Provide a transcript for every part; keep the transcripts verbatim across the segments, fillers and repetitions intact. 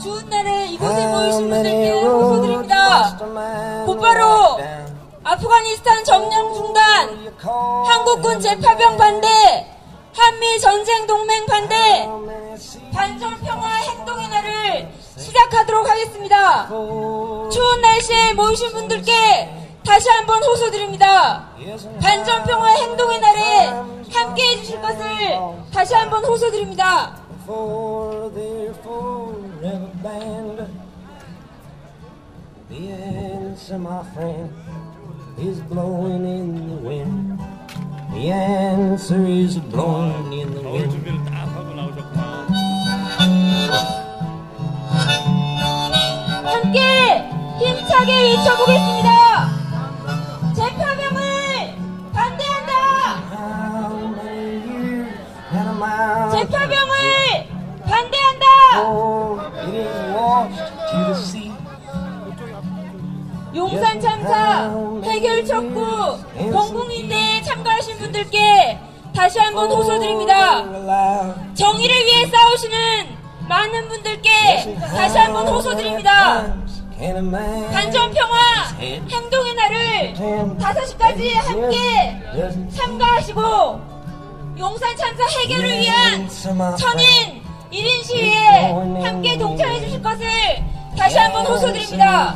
추운 날에 이곳에 모이신 분들께 호소드립니다. 곧바로 아프가니스탄 점령 중단, 한국군 재파병 반대, 한미 전쟁 동맹 반대, 반전 평화 행동의 날을 시작하도록 하겠습니다. 추운 날씨에 모이신 분들께 다시 한번 호소드립니다. 반전 평화 행동의 날에 함께 해주실 것을 다시 한번 호소드립니다. For their forever band, the answer, my friend, is blowing in the wind. The answer is blowing in the wind. 준비를 딱 하고 나오셨구나. 함께 힘차게 외쳐보겠습니다. 재파병을 반대한다. 재파병을 반대한다. 용산 참사 해결 촉구 공공인대에 참가하신 분들께 다시 한번 호소드립니다. 정의를 위해 싸우시는 많은 분들께 다시 한번 호소드립니다. 반전평화 행동의 날을 다섯 시까지 함께 참가하시고 용산 참사 해결을 위한 천인 일 인 시위에 함께 동참해 주실 것을 다시 한번 호소드립니다.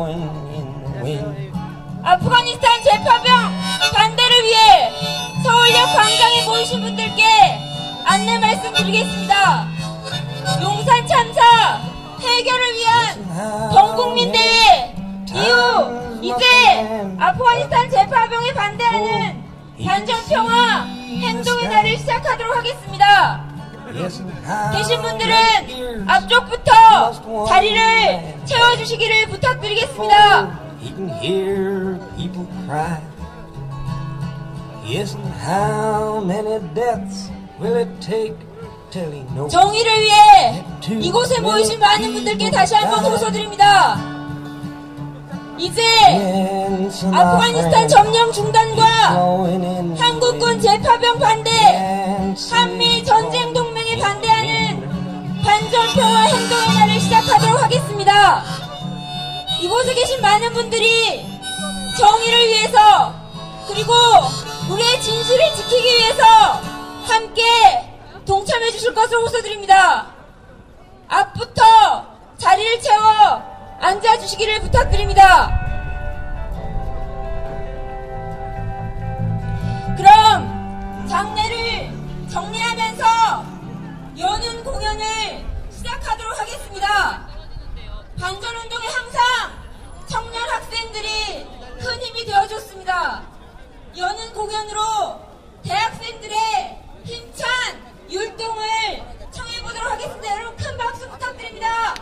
아프가니스탄 재파병 반대를 위해 서울역 광장에 모이신 분들께 안내 말씀드리겠습니다. 용산 참사 해결을 위한 범국민대회 이후 이제 아프가니스탄 재파병에 반대하는 반전평화 행동의 날을 시작하도록 하겠습니다. 계신 분들은 앞쪽부터 자리를 채워주시기를 부탁드리겠습니다. 정의를 위해 이곳에 모이신 많은 분들께 다시 한번 호소드립니다. 이제 아프가니스탄 점령 중단과 한국군 재파병 반대, 한미 전쟁 동맹에 반대하는 반전평화 행동의 날을 시작하도록 하겠습니다. 이곳에 계신 많은 분들이 정의를 위해서 그리고 우리의 진실을 지키기 위해서 함께 동참해 주실 것을 호소드립니다. 앞부터 자리를 채워 앉아주시기를 부탁드립니다. 그럼 장례를 정리하면서 연은 공연을 시작하도록 하겠습니다. 반전운동에 항상 청년 학생들이 큰 힘이 되어줬습니다. 여는 공연으로 대학생들의 힘찬 율동을 청해보도록 하겠습니다. 여러분 큰 박수 부탁드립니다.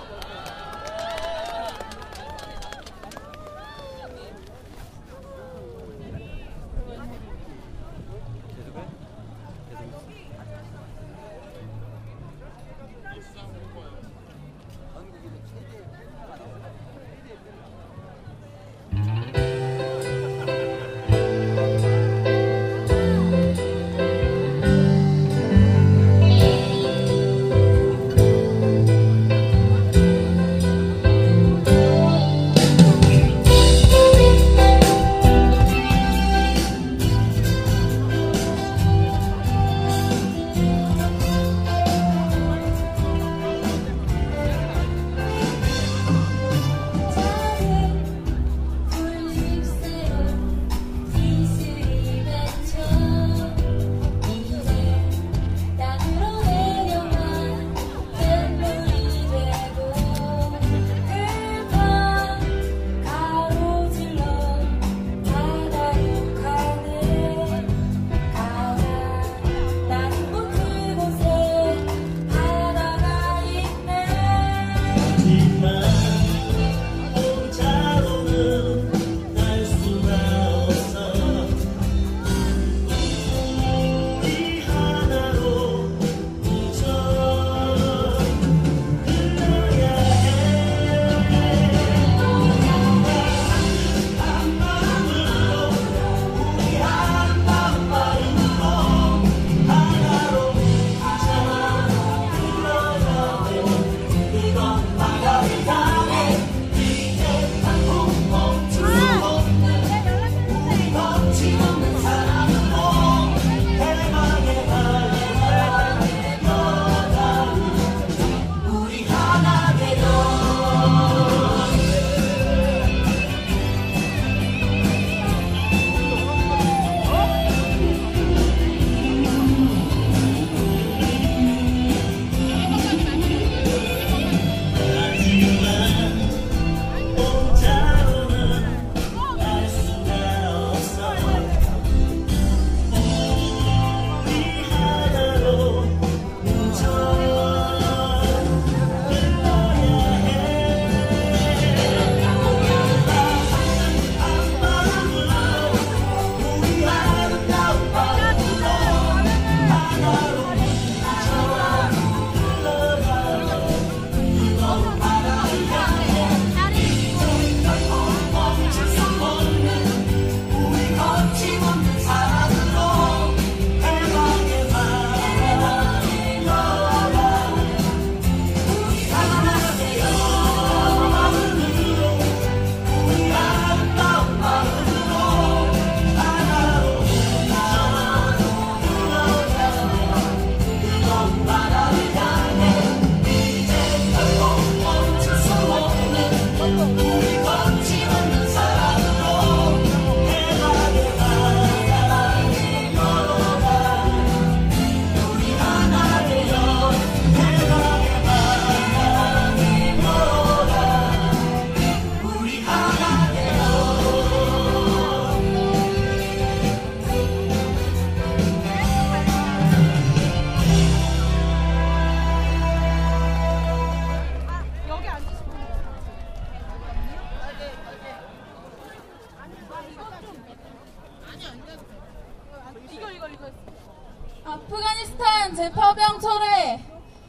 아프가니스탄 재파병 철회,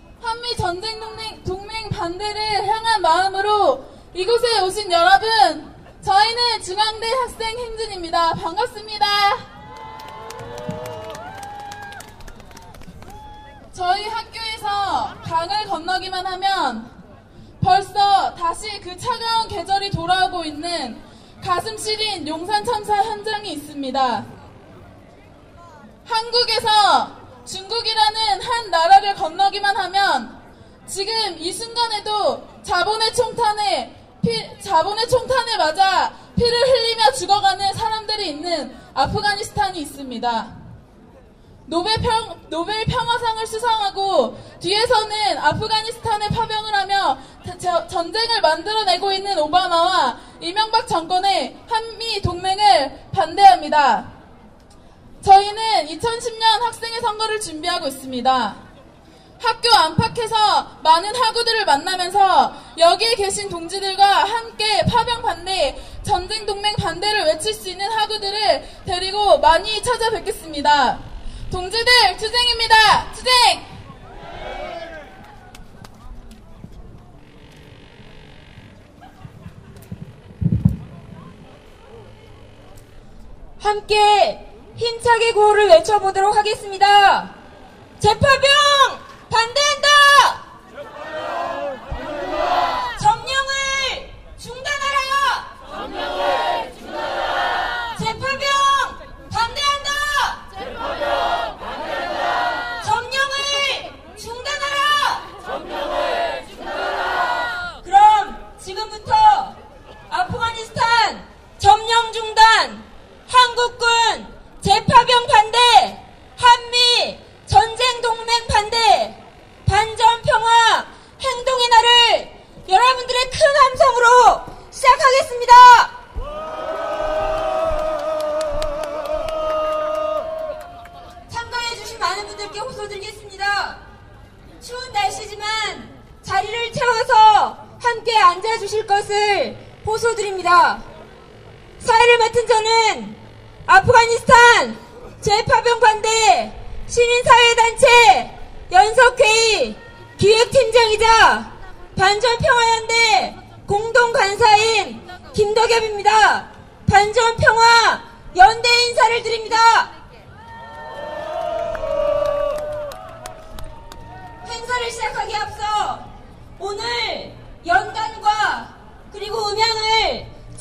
한미 전쟁 동맹, 동맹 반대를 향한 마음으로 이곳에 오신 여러분, 저희는 중앙대 학생 행진입니다. 반갑습니다. 저희 학교에서 강을 건너기만 하면 벌써 다시 그 차가운 계절이 돌아오고 있는 가슴 시린 용산 참사 현장이 있습니다. 한국에서 중국이라는 한 나라를 건너기만 하면 지금 이 순간에도 자본의 총탄에 피, 자본의 총탄에 맞아 피를 흘리며 죽어가는 사람들이 있는 아프가니스탄이 있습니다. 노벨, 평, 노벨 평화상을 수상하고 뒤에서는 아프가니스탄에 파병을 하며 저, 전쟁을 만들어내고 있는 오바마와 이명박 정권의 한미 동맹을 반대합니다. 저희는 이천십 년 학생회 선거를 준비하고 있습니다. 학교 안팎에서 많은 학우들을 만나면서 여기에 계신 동지들과 함께 파병 반대, 전쟁 동맹 반대를 외칠 수 있는 학우들을 데리고 많이 찾아뵙겠습니다. 동지들 투쟁입니다. 투쟁! 함께 힘차게 구호를 외쳐보도록 하겠습니다. 재파병 반대한다! 점령을 중단하라! 점령을 중단하라! 재파병 반대한다! 재파병 반대한다! 점령을 중단하라! 점령을 중단하라! 그럼 지금부터 아프가니스탄 점령 중단, 한국군 재파병 반대, 한미 전쟁 동맹 반대, 반전 평화 행동의 날을 여러분들의 큰 함성으로 시작하겠습니다. 참가해주신 많은 분들께 호소드리겠습니다. 추운 날씨지만 자리를 채워서 함께 앉아주실 것을 호소드립니다. 사회를 맡은 저는 아프가니스탄 재파병 반대 시민사회단체 연석회의 기획팀장이자 반전평화연대 공동간사인 김덕엽입니다. 반전평화 연대 인사를 드립니다. 행사를 시작하기에 앞서 오늘 연간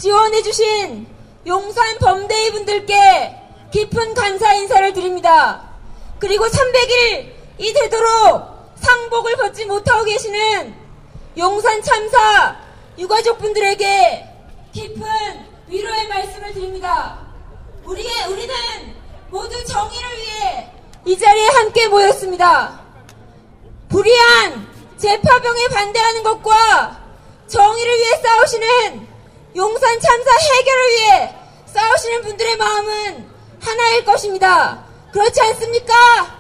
지원해주신 용산 범대위 분들께 깊은 감사 인사를 드립니다. 그리고 삼백 일이 되도록 상복을 벗지 못하고 계시는 용산 참사 유가족분들에게 깊은 위로의 말씀을 드립니다. 우리, 우리는 모두 정의를 위해 이 자리에 함께 모였습니다. 불의한 재파병에 반대하는 것과 정의를 위해 싸우시는 용산 참사 해결을 위해 싸우시는 분들의 마음은 하나일 것입니다. 그렇지 않습니까?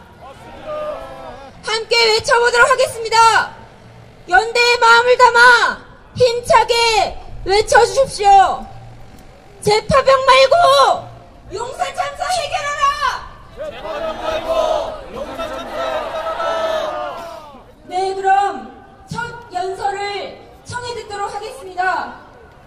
함께 외쳐보도록 하겠습니다. 연대의 마음을 담아 힘차게 외쳐주십시오. 재파병 말고 용산 참사 해결하라! 재파병 말고 용산 참사 해결하라! 네, 그럼 첫 연설을 청해 듣도록 하겠습니다.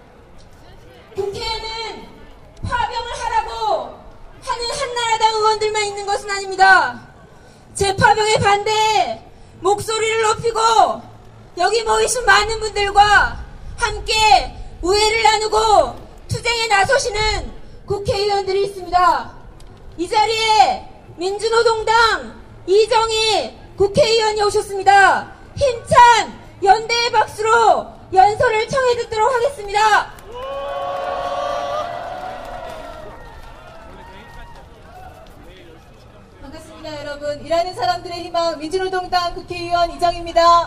국회에는 파병을 하라고 하는 한나라당 의원들만 있는 것은 아닙니다. 재파병에 반대해 목소리를 높이고 여기 모이신 많은 분들과 함께 우애를 나누고 투쟁에 나서시는 국회의원들이 있습니다. 이 자리에 민주노동당 이정희 국회의원이 오셨습니다. 힘찬 연대의 박수로 연설을 청해 듣도록 하겠습니다. 반갑습니다, 여러분. 일하는 사람들의 희망 민주노동당 국회의원 이정희입니다.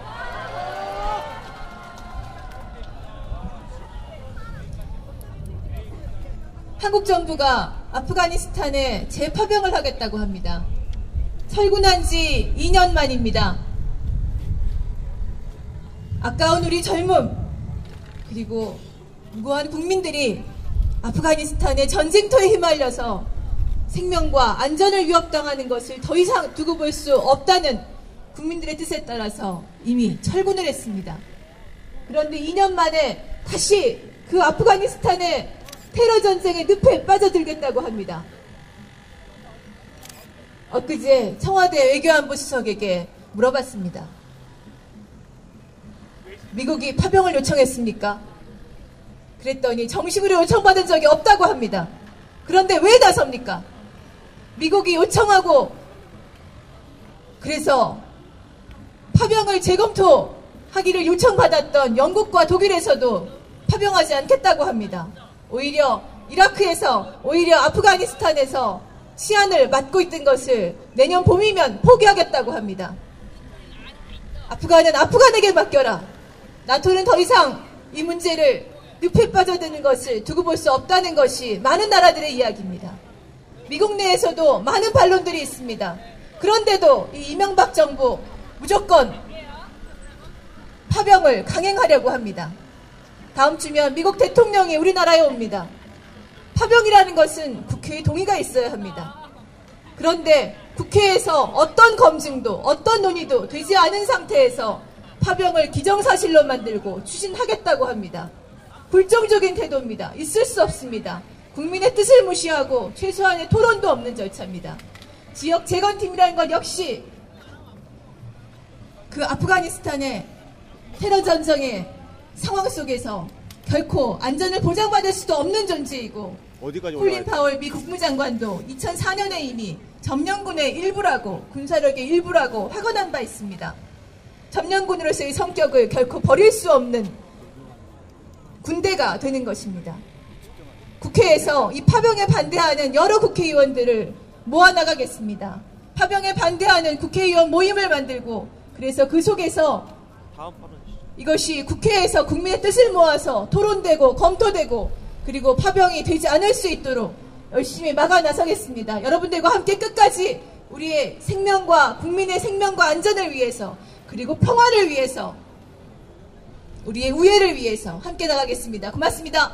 한국 정부가 아프가니스탄에 재파병을 하겠다고 합니다. 철군한 지 이 년 만입니다. 아까운 우리 젊음 그리고 무고한 국민들이 아프가니스탄의 전쟁터에 휘말려서 생명과 안전을 위협당하는 것을 더 이상 두고 볼 수 없다는 국민들의 뜻에 따라서 이미 철군을 했습니다. 그런데 이 년 만에 다시 그 아프가니스탄의 테러 전쟁의 늪에 빠져들겠다고 합니다. 엊그제 청와대 외교안보 수석에게 물어봤습니다. 미국이 파병을 요청했습니까? 그랬더니 정식으로 요청받은 적이 없다고 합니다. 그런데 왜 나섭니까? 미국이 요청하고 그래서 파병을 재검토하기를 요청받았던 영국과 독일에서도 파병하지 않겠다고 합니다. 오히려 이라크에서 오히려 아프가니스탄에서 시안을 맡고 있던 것을 내년 봄이면 포기하겠다고 합니다. 아프간은 아프간에게 맡겨라. 나토는 더 이상 이 문제를 늪에 빠져드는 것을 두고 볼 수 없다는 것이 많은 나라들의 이야기입니다. 미국 내에서도 많은 반론들이 있습니다. 그런데도 이 이명박 정부 무조건 파병을 강행하려고 합니다. 다음 주면 미국 대통령이 우리나라에 옵니다. 파병이라는 것은 국회의 동의가 있어야 합니다. 그런데 국회에서 어떤 검증도 어떤 논의도 되지 않은 상태에서 파병을 기정사실로 만들고 추진하겠다고 합니다. 불정적인 태도입니다. 있을 수 없습니다. 국민의 뜻을 무시하고 최소한의 토론도 없는 절차입니다. 지역 재건팀이라는 것 역시 그 아프가니스탄의 테러 전쟁의 상황 속에서 결코 안전을 보장받을 수도 없는 존재이고 콜린 파월 미 국무장관도 이천사 년에 이미 점령군의 일부라고 군사력의 일부라고 확언한 바 있습니다. 점령군으로서의 성격을 결코 버릴 수 없는 군대가 되는 것입니다. 국회에서 이 파병에 반대하는 여러 국회의원들을 모아나가겠습니다. 파병에 반대하는 국회의원 모임을 만들고 그래서 그 속에서 이것이 국회에서 국민의 뜻을 모아서 토론되고 검토되고 그리고 파병이 되지 않을 수 있도록 열심히 막아 나서겠습니다. 여러분들과 함께 끝까지 우리의 생명과 국민의 생명과 안전을 위해서 그리고 평화를 위해서 우리의 우애를 위해서 함께 나가겠습니다. 고맙습니다.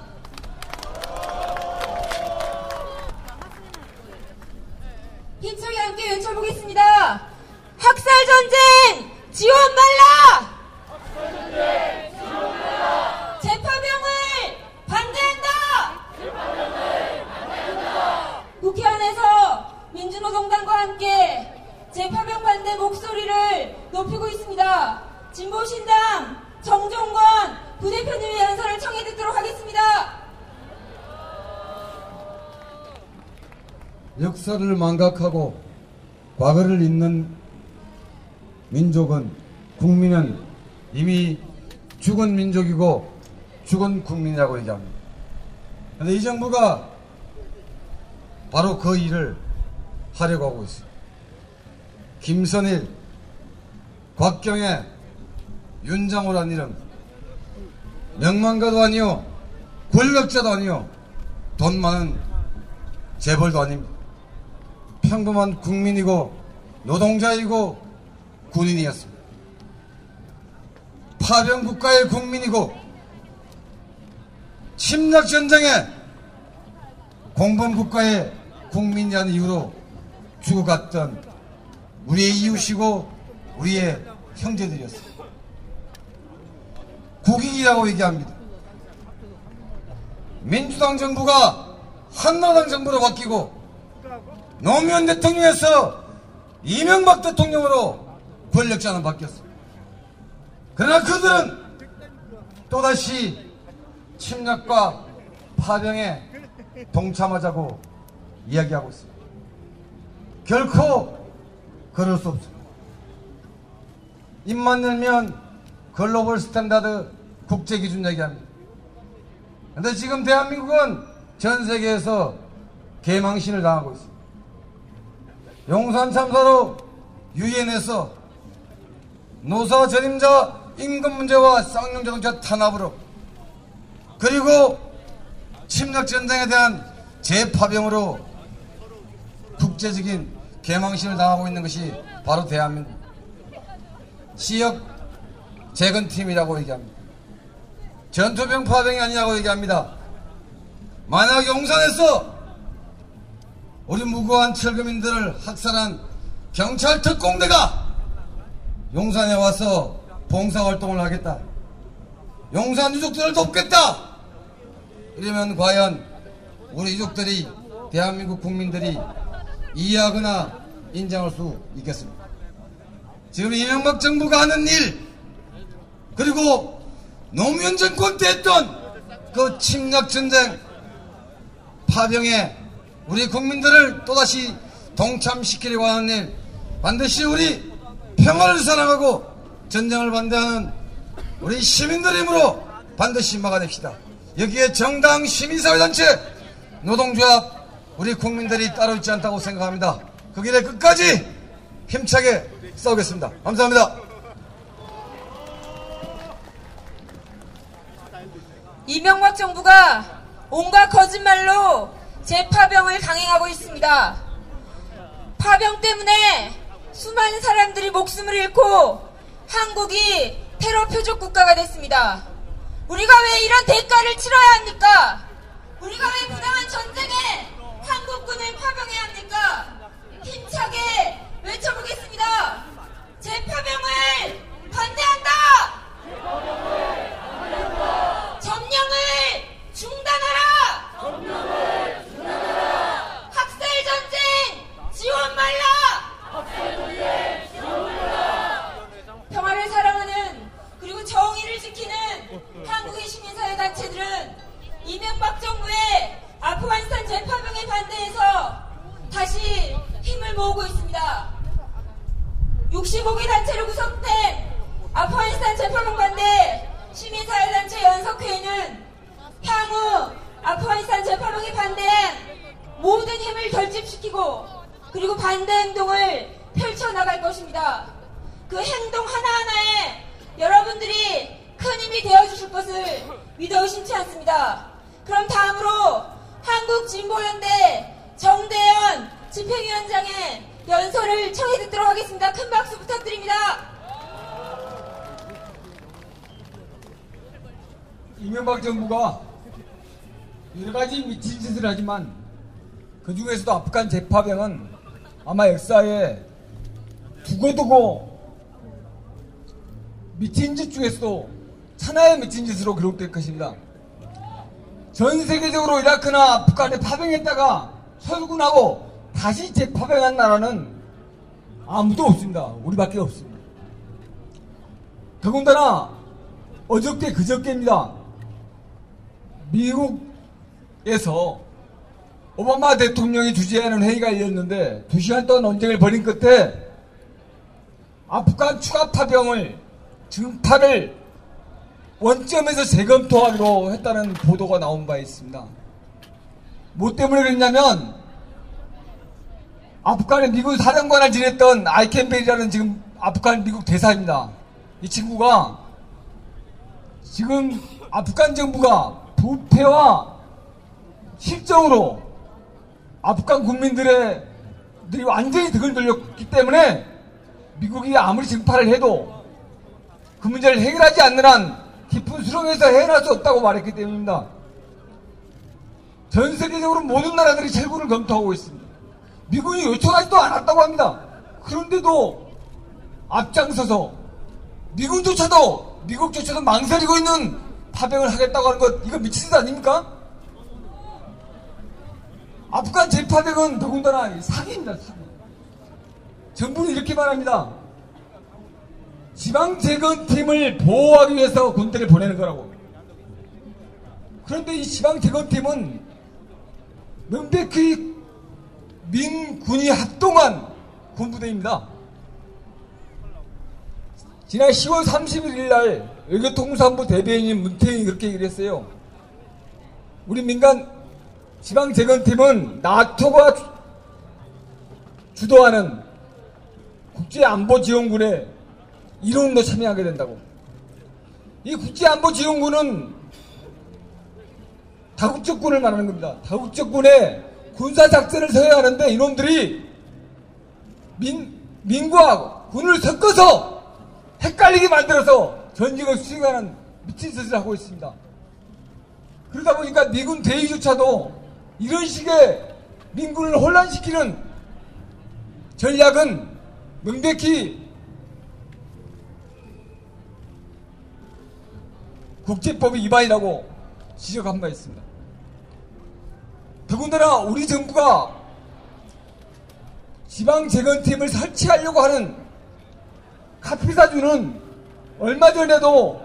힘차게 함께 외쳐보겠습니다. 학살전쟁 지원 말라! 학살전쟁 지원 말라! 재파병을 반대한다! 재파병을 반대한다! 국회 안에서 민주노동당과 함께 재파병 반대 목소리를 높이고 있습니다. 진보신당 정종건 부대표님의 연설을 청해 듣도록 하겠습니다. 역사를 망각하고 과거를 잊는 민족은, 국민은 이미 죽은 민족이고 죽은 국민이라고 얘기합니다. 그런데 이 정부가 바로 그 일을 하려고 하고 있어요. 김선일, 곽경애, 윤장호라는 이름, 명망가도 아니요, 권력자도 아니요, 돈 많은 재벌도 아닙니다. 평범한 국민이고 노동자이고 군인이었습니다. 파병 국가의 국민이고 침략 전쟁에 공범 국가의 국민이라는 이유로 죽어갔던 우리의 이웃이고 우리의 형제들이었습니다. 국익이라고 얘기합니다. 민주당 정부가 한나라당 정부로 바뀌고 노무현 대통령에서 이명박 대통령으로 권력자는 바뀌었습니다. 그러나 그들은 또다시 침략과 파병에 동참하자고 이야기하고 있습니다. 결코 그럴 수 없습니다. 입만 열면 글로벌 스탠다드 국제기준 얘기합니다. 그런데 지금 대한민국은 전 세계에서 개망신을 당하고 있습니다. 용산 참사로 유엔에서 노사 전임자 임금 문제와 쌍용 자동차 탄압으로, 그리고 침략 전쟁에 대한 재파병으로 국제적인 개망신을 당하고 있는 것이 바로 대한민국 지역 재건팀이라고 얘기합니다. 전투병 파병이 아니라고 얘기합니다. 만약 용산에서 우리 무고한 철거민들을 학살한 경찰 특공대가 용산에 와서 봉사활동을 하겠다, 용산 유족들을 돕겠다, 이러면 과연 우리 유족들이, 대한민국 국민들이 이해하거나 인정할 수 있겠습니까? 지금 이명박 정부가 하는 일, 그리고 노무현 정권 때 했던 그 침략전쟁 파병에 우리 국민들을 또다시 동참시키려고 하는 일, 반드시 우리 평화를 사랑하고 전쟁을 반대하는 우리 시민들의 힘으로 반드시 막아냅시다. 여기에 정당, 시민사회단체, 노동조합, 우리 국민들이 따로 있지 않다고 생각합니다. 그 길에 끝까지 힘차게 싸우겠습니다. 감사합니다. 이명박 정부가 온갖 거짓말로 재파병을 강행하고 있습니다. 파병 때문에 수많은 사람들이 목숨을 잃고 한국이 테러 표적 국가가 됐습니다. 우리가 왜 이런 대가를 치러야 합니까? 우리가 왜 부당한 전쟁에 한국군을 파병해야 합니까? 힘차게 외쳐보겠습니다. 재파병을 반대한다! 점령을 중단하라! 점령을 중단하라! 학살전쟁 지원 말라! 학살전쟁 지원 말라! 평화를 사랑하는, 그리고 정의를 지키는 한국의 시민사회단체들은 이명박 정부의 아프가니스탄 재파병에 반대해서 다시 힘을 모으고 있습니다. 육십오 개 단체로 구성된 아프가니스탄 재파병 반대 시민사회단체 연석회의는 향후 아프가니스탄 재파병에 반대한 모든 힘을 결집시키고 그리고 반대 행동을 펼쳐나갈 것입니다. 그 행동 하나하나에 여러분들이 큰 힘이 되어주실 것을 믿어 의심치 않습니다. 그럼 다음으로 한국진보연대 정대현 집행위원장의 연설을 청해 듣도록 하겠습니다. 큰 박수 부탁드립니다. 이명박 정부가 여러 가지 미친 짓을 하지만 그 중에서도 아프간 재파병은 아마 역사에 두고두고 미친 짓 중에서도 천하의 미친 짓으로 기록될 것입니다. 전 세계적으로 이라크나 아프간에 파병했다가 철군하고 다시 재파병한 나라는 아무도 없습니다. 우리밖에 없습니다. 더군다나 어저께 그저께입니다. 미국에서 오바마 대통령이 주재하는 회의가 열렸는데 두 시간 동안 논쟁을 벌인 끝에 아프간 추가 파병을 증파를 원점에서 재검토하기로 했다는 보도가 나온 바 있습니다. 뭐 때문에 그랬냐면 아프간에 미군 사령관을 지냈던 아이켄벨이라는 지금 아프간 미국 대사입니다. 이 친구가 지금 아프간 정부가 부패와 실정으로 아프간 국민들의 들이 완전히 등을 돌렸기 때문에 미국이 아무리 증파를 해도 그 문제를 해결하지 않는 한 깊은 수렁에서 해낼 수 없다고 말했기 때문입니다. 전 세계적으로 모든 나라들이 철군을 검토하고 있습니다. 미군이 요청하지도 않았다고 합니다. 그런데도 앞장서서 미군조차도 미국조차도 망설이고 있는 파병을 하겠다고 하는 것, 이거 미친 짓 아닙니까? 아프간 재파병은 더군다나 사기입니다. 사기. 정부는 이렇게 말합니다. 지방재건팀을 보호하기 위해서 군대를 보내는 거라고. 그런데 이 지방재건팀은 명백히 민군이 합동한 군부대입니다. 지난 시월 삼십일 날 외교통상부 대변인 문태인이 그렇게 얘기를 했어요. 우리 민간 지방재건팀은 나토가 주도하는 국제안보지원군에 일원으로 참여하게 된다고. 이 국제안보지원군은 다국적군을 말하는 겁니다. 다국적군에 군사작전을 서야 하는데 이놈들이 민, 민과 군을 섞어서 헷갈리게 만들어서 전쟁을 수행하는 미친 짓을 하고 있습니다. 그러다 보니까 미군 대위조차도 이런 식의 민군을 혼란시키는 전략은 명백히 국제법 위반이라고 지적한 바 있습니다. 더군다나 우리 정부가 지방재건팀을 설치하려고 하는 카피사주는 얼마 전에도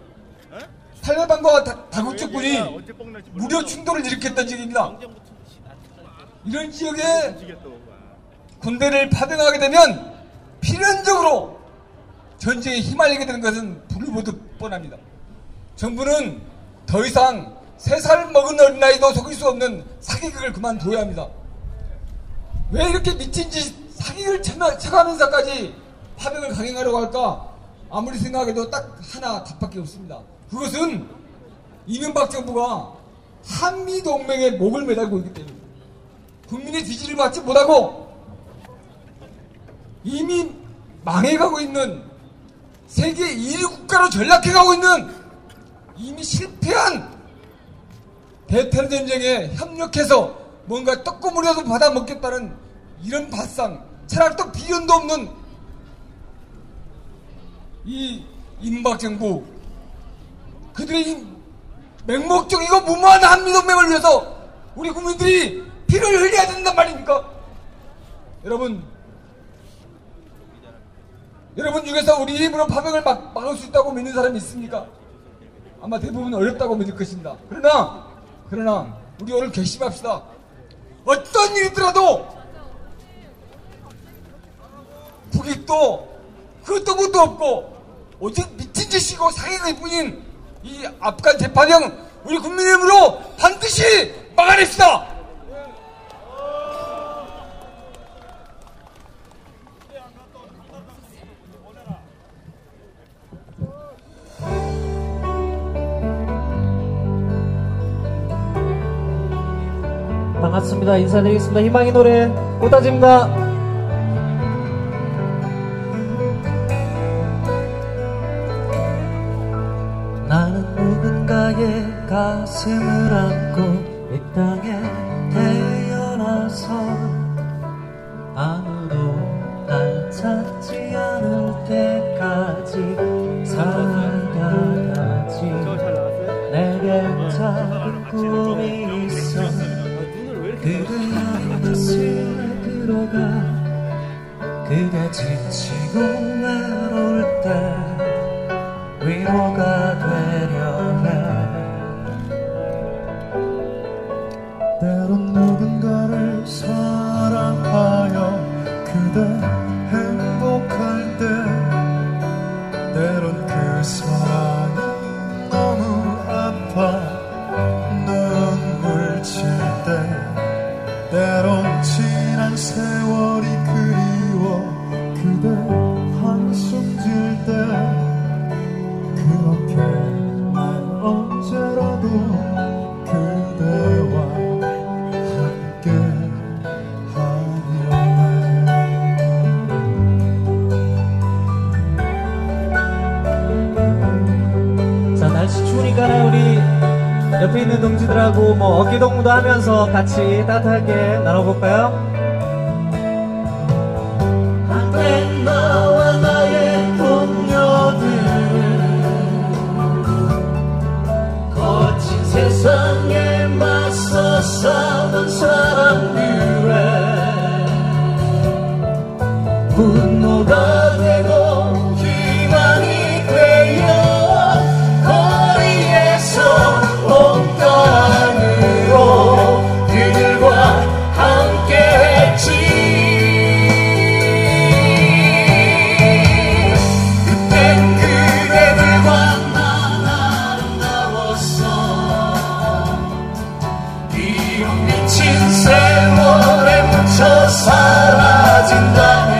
탈레반과 다, 다국적군이 무력 충돌을 일으켰던 지역입니다. 이런 지역에 군대를 파병하게 되면 필연적으로 전쟁에 휘말리게 되는 것은 불을 보듯 뻔합니다. 정부는 더 이상 세 살 먹은 어린아이도 속일 수 없는 사기극을 그만둬야 합니다. 왜 이렇게 미친 짓 사기를 쳐가면서까지 파병을 강행하려고 할까? 아무리 생각해도 딱 하나 답밖에 없습니다. 그것은 이명박 정부가 한미동맹에 목을 매달고 있기 때문입니다. 국민의 지지를 받지 못하고 이미 망해가고 있는 세계 일 위 국가로 전락해가고 있는 이미 실패한 베트남 전쟁에 협력해서 뭔가 떡고물이라도 받아먹겠다는 이런 발상, 철학도 비전도 없는 이 이명박 정부, 그들의 이 맹목적이고 무모한 한미동맹을 위해서 우리 국민들이 피를 흘려야 된단 말입니까? 여러분, 여러분 중에서 우리 힘으로 파병을 막, 막을 수 있다고 믿는 사람이 있습니까? 아마 대부분 어렵다고 믿을 것입니다. 그러나 그러나 우리 오늘 결심합시다. 어떤 일이더라도 국익도 그것도 것도 없고 오직 미친 짓이고 사기일 뿐인 이 아프간 재파병 우리 국민의 힘으로 반드시 막아냅시다. 반갑습니다. 인사드리겠습니다. 희망의 노래 오다지입니다. 나는 누군가의 가슴을 안고 이 땅에 태어나서 아무도 날 찾지 않을 때까지 살아가야지. 내겐 작은 꿈이 있어. 그대 가슴에 들어가. 그대 지치고 외로울 때 위로가 되려 해. 때론 누군가 있으니까 우리 옆에 있는 동지들하고 뭐 어깨 동무도 하면서 같이 따뜻하게 나눠볼까요? 한때 나와 나의 동료들 거친 세상에 맞서 싸운 사람들의 분노가 되고 희망이 되어 거리에서 온간으로 그들과 함께했지. 그땐 그대들과 난 아름다웠어. 비록 미친 세월에 묻혀 사라진다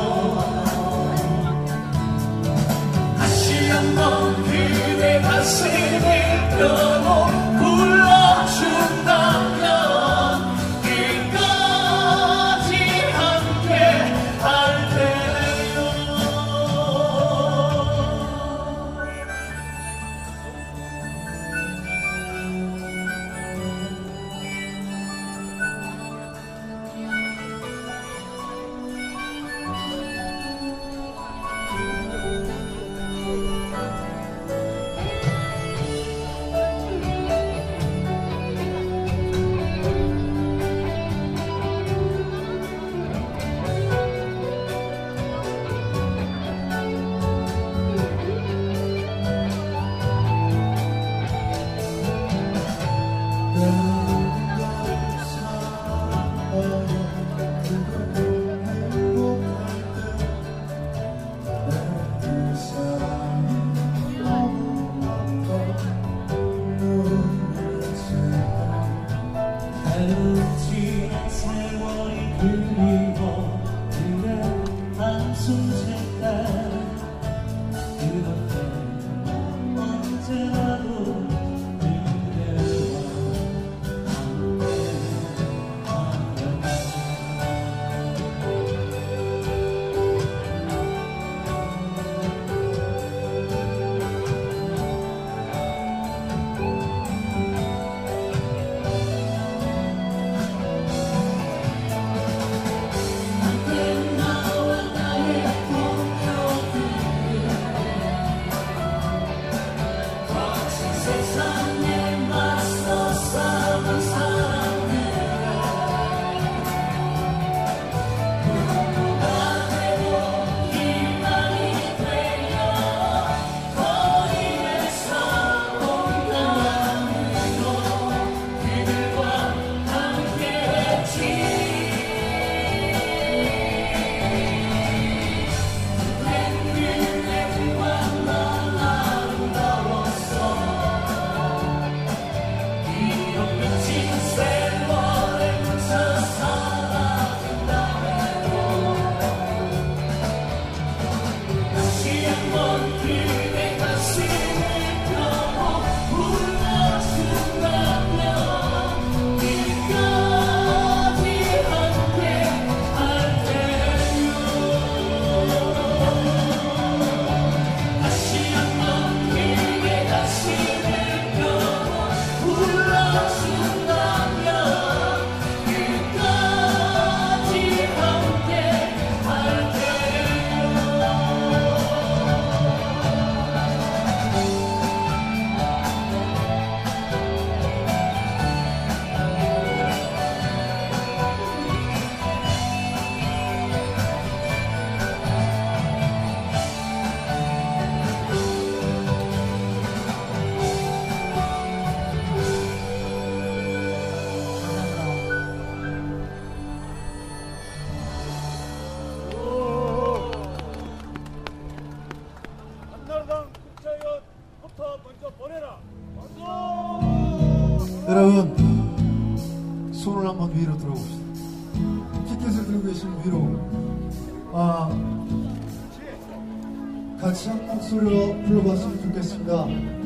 여러분 손을 한번 위로 들어봅시다. 피켓을 들고 계신 위로 아, 같이 한 목소리로 불러봤으면 좋겠습니다.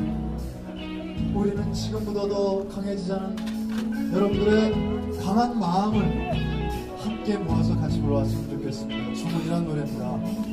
우리는 지금보다 더 강해지자는 여러분들의 강한 마음을 함께 모아서 같이 불러봤으면 좋겠습니다. 주문이란 노래입니다.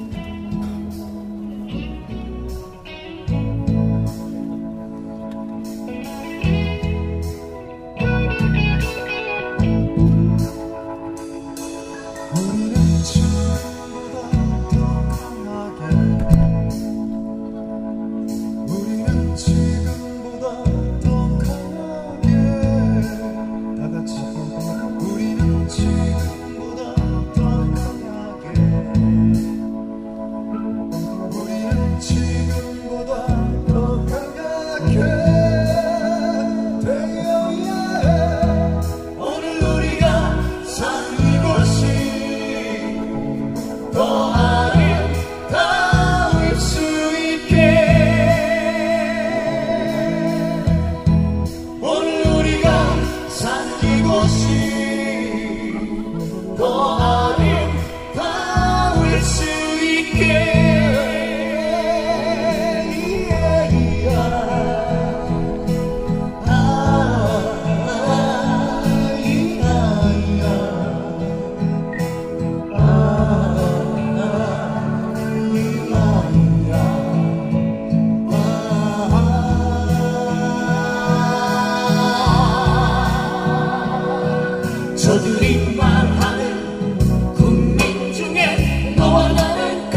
저들이 말하는 국민 중에 너와 나는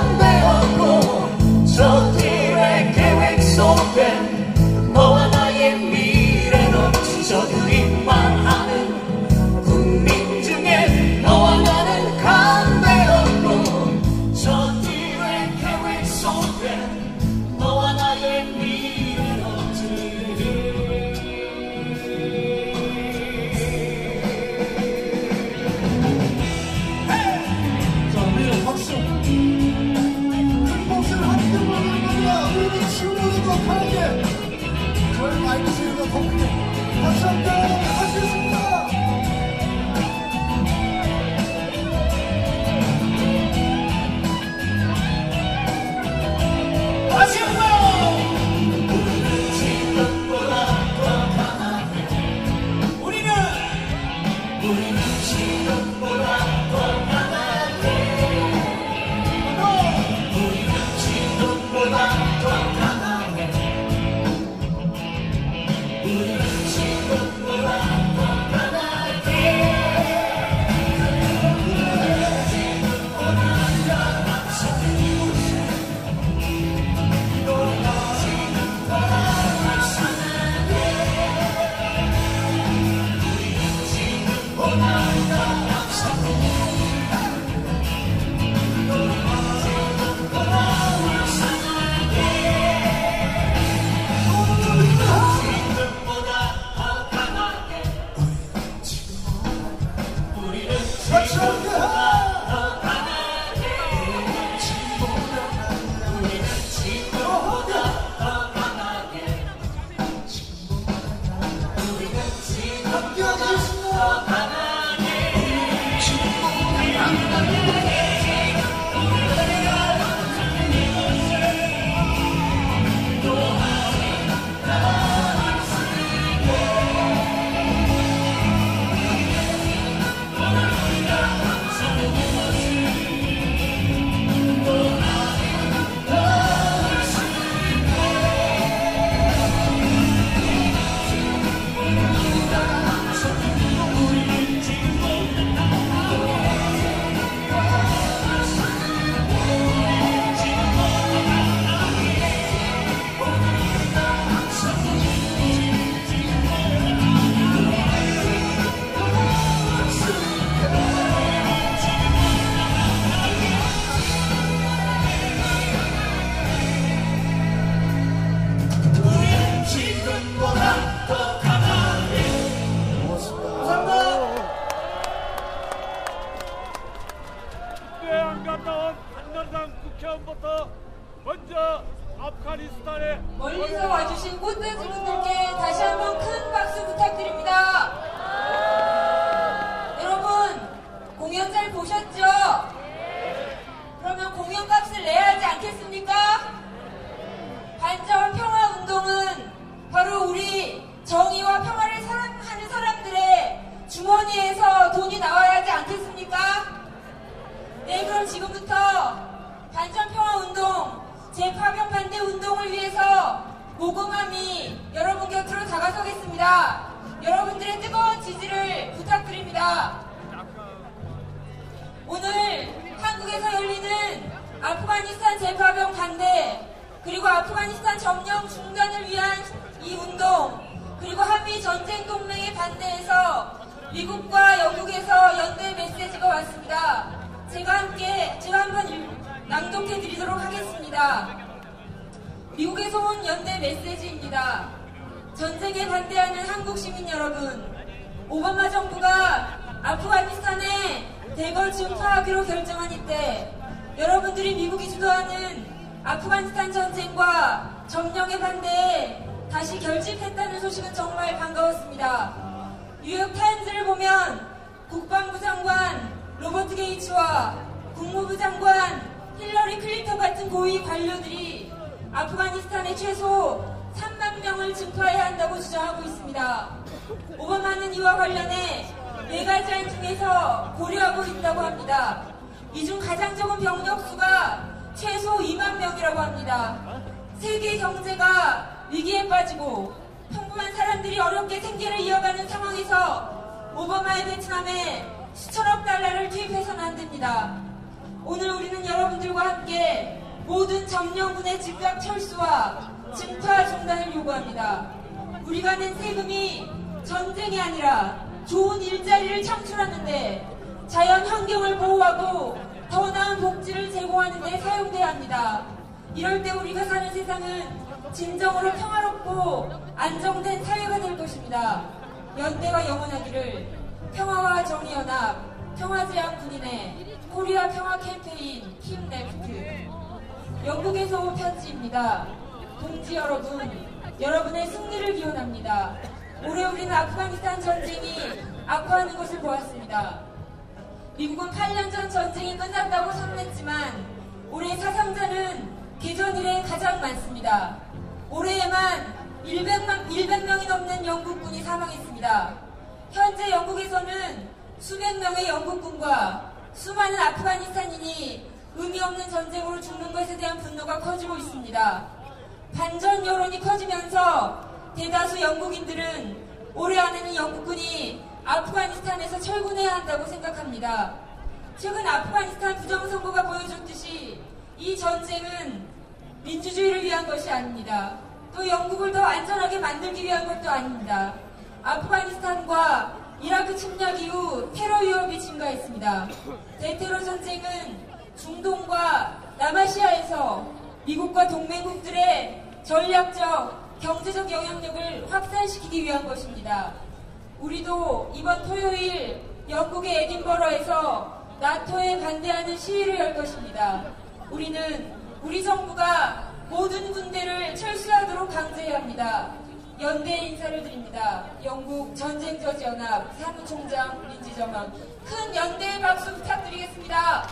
감대하고 저들의 계획 속엔 너와 나의 미래는 없지. 저들이 말하는 국민 중에 너와 나는 감대하고 저들의 계획 속엔 너와 나의 미래는 없지. 저희 마이크 소리가 더 크게 다시 한번 하시겠습니다. 다시 한번. 우리는 지금보다 더 강하게. 우리는 우리는 지금보다 더 강하게. 우리는 지금보다 더 강하게. 우리는 지금보다 더 강하게. 지금보다 더 국회의원부터 먼저 아프가니스탄에 멀리서 와주신 꽃돼지분들께 다시 한번 큰 박수 부탁드립니다. 여러분 공연 잘 보셨죠? 그러면 공연값을 내야 하지 않겠습니까? 반전 평화운동은 바로 우리 정의와 평화를 사랑하는 사람들의 주머니에서 돈이 나와야 하지 않겠습니까? 네, 그럼 지금부터 반전평화운동, 재파병 반대 운동을 위해서 모금함이 여러분 곁으로 다가서겠습니다. 여러분들의 뜨거운 지지를 부탁드립니다. 오늘 한국에서 열리는 아프가니스탄 재파병 반대, 그리고 아프가니스탄 점령 중단을 위한 이 운동, 그리고 한미 전쟁 동맹에 반대해서 미국과 영국에서 연대 메시지가 왔습니다. 제가 함께, 제가 한번 낭독해 드리도록 하겠습니다. 미국에서 온 연대 메시지입니다. 전쟁에 반대하는 한국 시민 여러분, 오바마 정부가 아프가니스탄에 대거 증파하기로 결정한 이때 여러분들이 미국이 주도하는 아프가니스탄 전쟁과 점령에 반대해 다시 결집했다는 소식은 정말 반가웠습니다. 뉴욕타임즈를 보면 국방부 장관 로버트 게이츠와 국무부 장관 힐러리 클린턴 같은 고위 관료들이 아프가니스탄에 최소 삼만 명을 증파해야 한다고 주장하고 있습니다. 오바마는 이와 관련해 네 가지 안 중에서 고려하고 있다고 합니다. 이 중 가장 적은 병력 수가 최소 이만 명이라고 합니다. 세계 경제가 위기에 빠지고 평범한 사람들이 어렵게 생계를 이어가는 상황에서 오바마의 베트남에 수천억 달러를 투입해서는 안 됩니다. 오늘 우리는 여러분들과 함께 모든 점령군의 즉각 철수와 증파 중단을 요구합니다. 우리가 낸 세금이 전쟁이 아니라 좋은 일자리를 창출하는데, 자연 환경을 보호하고 더 나은 복지를 제공하는 데 사용돼야 합니다. 이럴 때 우리가 사는 세상은 진정으로 평화롭고 안정된 사회가 될 것입니다. 연대가 영원하기를. 평화와 정의연합, 평화제약 군인의 코리아 평화 캠페인 힘 레프트. 영국에서 온 편지입니다. 동지 여러분, 여러분의 승리를 기원합니다. 올해 우리는 아프가니스탄 전쟁이 악화하는 것을 보았습니다. 미국은 팔 년 전 전쟁이 끝났다고 선언했지만 올해 사상자는 개전 이래 가장 많습니다. 올해에만 일백만, 일백 명이 넘는 영국군이 사망했습니다. 현재 영국에서는 수백 명의 영국군과 수많은 아프가니스탄인이 의미 없는 전쟁으로 죽는 것에 대한 분노가 커지고 있습니다. 반전 여론이 커지면서 대다수 영국인들은 올해 안에는 영국군이 아프가니스탄에서 철군해야 한다고 생각합니다. 최근 아프가니스탄 부정선거가 보여줬듯이 이 전쟁은 민주주의를 위한 것이 아닙니다. 또 영국을 더 안전하게 만들기 위한 것도 아닙니다. 아프가니스탄과 이라크 침략 이후 테러 위협이 증가했습니다. 대테러 전쟁은 중동과 남아시아에서 미국과 동맹국들의 전략적, 경제적 영향력을 확산시키기 위한 것입니다. 우리도 이번 토요일 영국의 에딘버러에서 나토에 반대하는 시위를 열 것입니다. 우리는 우리 정부가 모든 군대를 철수하도록 강제해야 합니다. 연대의 인사를 드립니다. 영국 전쟁저지연합 사무총장 민지정원. 큰 연대의 박수 부탁드리겠습니다.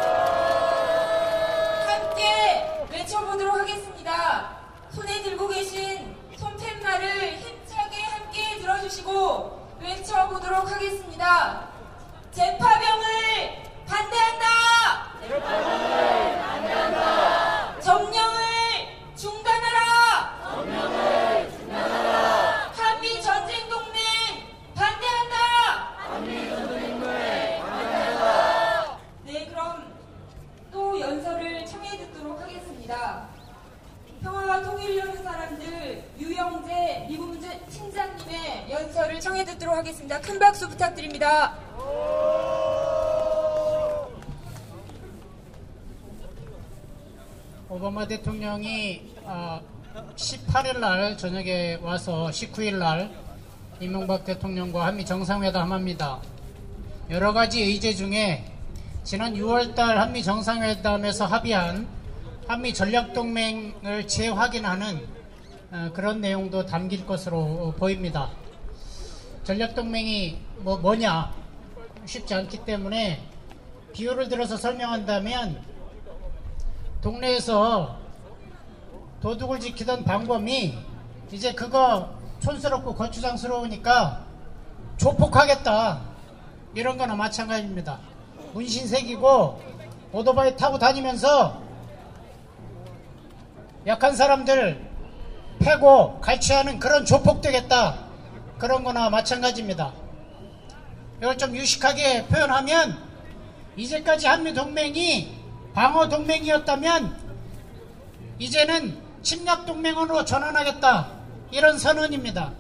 함께 외쳐보도록 하겠습니다. 손에 들고 계신 손팻말을 힘차게 함께 들어주시고 외쳐보도록 하겠습니다. 재파병을 반대한다! 재파병을 반대한다! 점령을 중단하라! 점령을 중단하라! 한미 전쟁 동맹 반대한다! 한미 전쟁 동맹 반대한다! 네, 그럼 또 연설을 청해 듣도록 하겠습니다. 평화와 통일을 위하는 사람들 유영재 미국 팀장님의 연설을 청해 듣도록 하겠습니다. 큰 박수 부탁드립니다. 오바마 대통령이 십팔 일 날 저녁에 와서 십구 일 날 이명박 대통령과 한미 정상회담 합니다. 여러 가지 의제 중에 지난 유월 달 한미 정상회담에서 합의한 한미 전략동맹을 재확인하는 그런 내용도 담길 것으로 보입니다. 전략동맹이 뭐 뭐냐 쉽지 않기 때문에 비유를 들어서 설명한다면 동네에서 도둑을 지키던 방범이 이제 그거 촌스럽고 거추장스러우니까 조폭하겠다, 이런 거나 마찬가지입니다. 문신 새기고 오토바이 타고 다니면서 약한 사람들 패고 갈취하는 그런 조폭 되겠다, 그런 거나 마찬가지입니다. 이걸 좀 유식하게 표현하면 이제까지 한미동맹이 방어동맹이었다면 이제는 침략동맹으로 전환하겠다, 이런 선언입니다.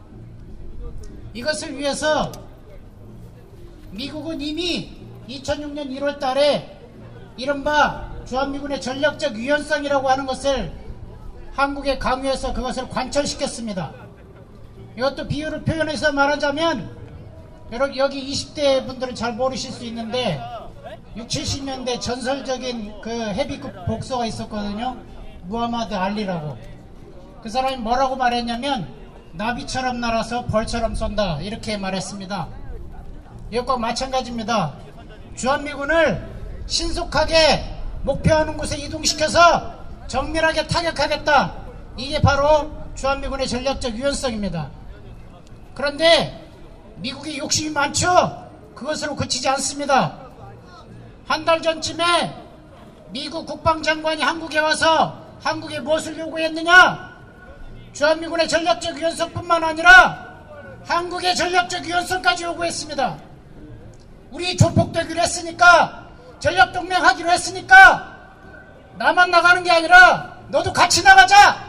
이것을 위해서 미국은 이미 이천육 년 일월 달에 이른바 주한미군의 전략적 유연성이라고 하는 것을 한국에 강요해서 그것을 관철시켰습니다. 이것도 비유를 표현해서 말하자면 여기 이십 대 분들은 잘 모르실 수 있는데 육십, 칠십 년대 전설적인 그 헤비급 복서가 있었거든요. 무하마드 알리라고. 그 사람이 뭐라고 말했냐면 나비처럼 날아서 벌처럼 쏜다, 이렇게 말했습니다. 이것과 마찬가지입니다. 주한미군을 신속하게 목표하는 곳에 이동시켜서 정밀하게 타격하겠다, 이게 바로 주한미군의 전략적 유연성입니다. 그런데 미국이 욕심이 많죠? 그것으로 그치지 않습니다. 한 달 전쯤에 미국 국방장관이 한국에 와서 한국에 무엇을 요구했느냐? 주한미군의 전략적 유연성뿐만 아니라 한국의 전략적 유연성까지 요구했습니다. 우리 조폭되기로 했으니까, 전략동맹 하기로 했으니까 나만 나가는 게 아니라 너도 같이 나가자.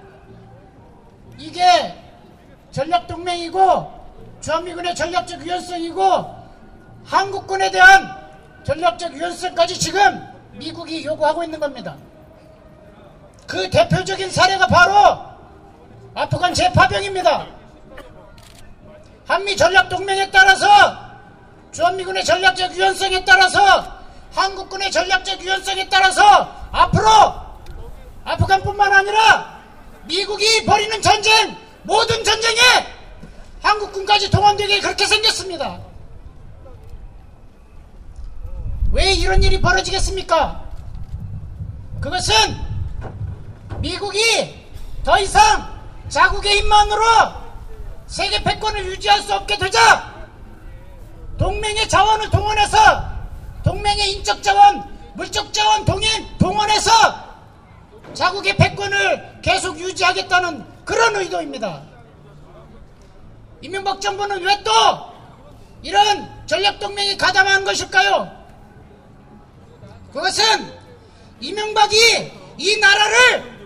이게 전략동맹이고 주한미군의 전략적 유연성이고 한국군에 대한 전략적 유연성까지 지금 미국이 요구하고 있는 겁니다. 그 대표적인 사례가 바로 아프간 재파병입니다. 한미 전략동맹에 따라서 주한미군의 전략적 유연성에 따라서 한국군의 전략적 유연성에 따라서 앞으로 아프간뿐만 아니라 미국이 벌이는 전쟁, 모든 전쟁에 한국군까지 동원되게 그렇게 생겼습니다. 왜 이런 일이 벌어지겠습니까? 그것은 미국이 더 이상 자국의 힘만으로 세계 패권을 유지할 수 없게 되자 동맹의 자원을 동원해서, 동맹의 인적 자원, 물적 자원 동인 동원해서 자국의 패권을 계속 유지하겠다는 그런 의도입니다. 이명박 정부는 왜 또 이런 전략동맹이 가담한 것일까요? 그것은 이명박이 이 나라를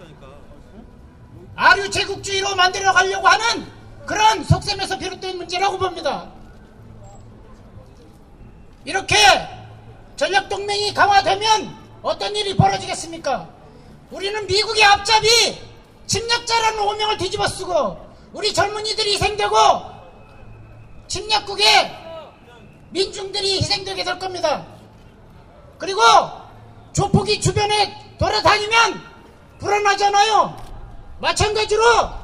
아류 제국주의로 만들어 가려고 하는 그런 속셈에서 비롯된 문제라고 봅니다. 이렇게 전략동맹이 강화되면 어떤 일이 벌어지겠습니까? 우리는 미국의 앞잡이, 침략자라는 오명을 뒤집어 쓰고 우리 젊은이들이 희생되고 침략국의 민중들이 희생되게 될 겁니다. 그리고 조폭이 주변에 돌아다니면 불안하잖아요. 마찬가지로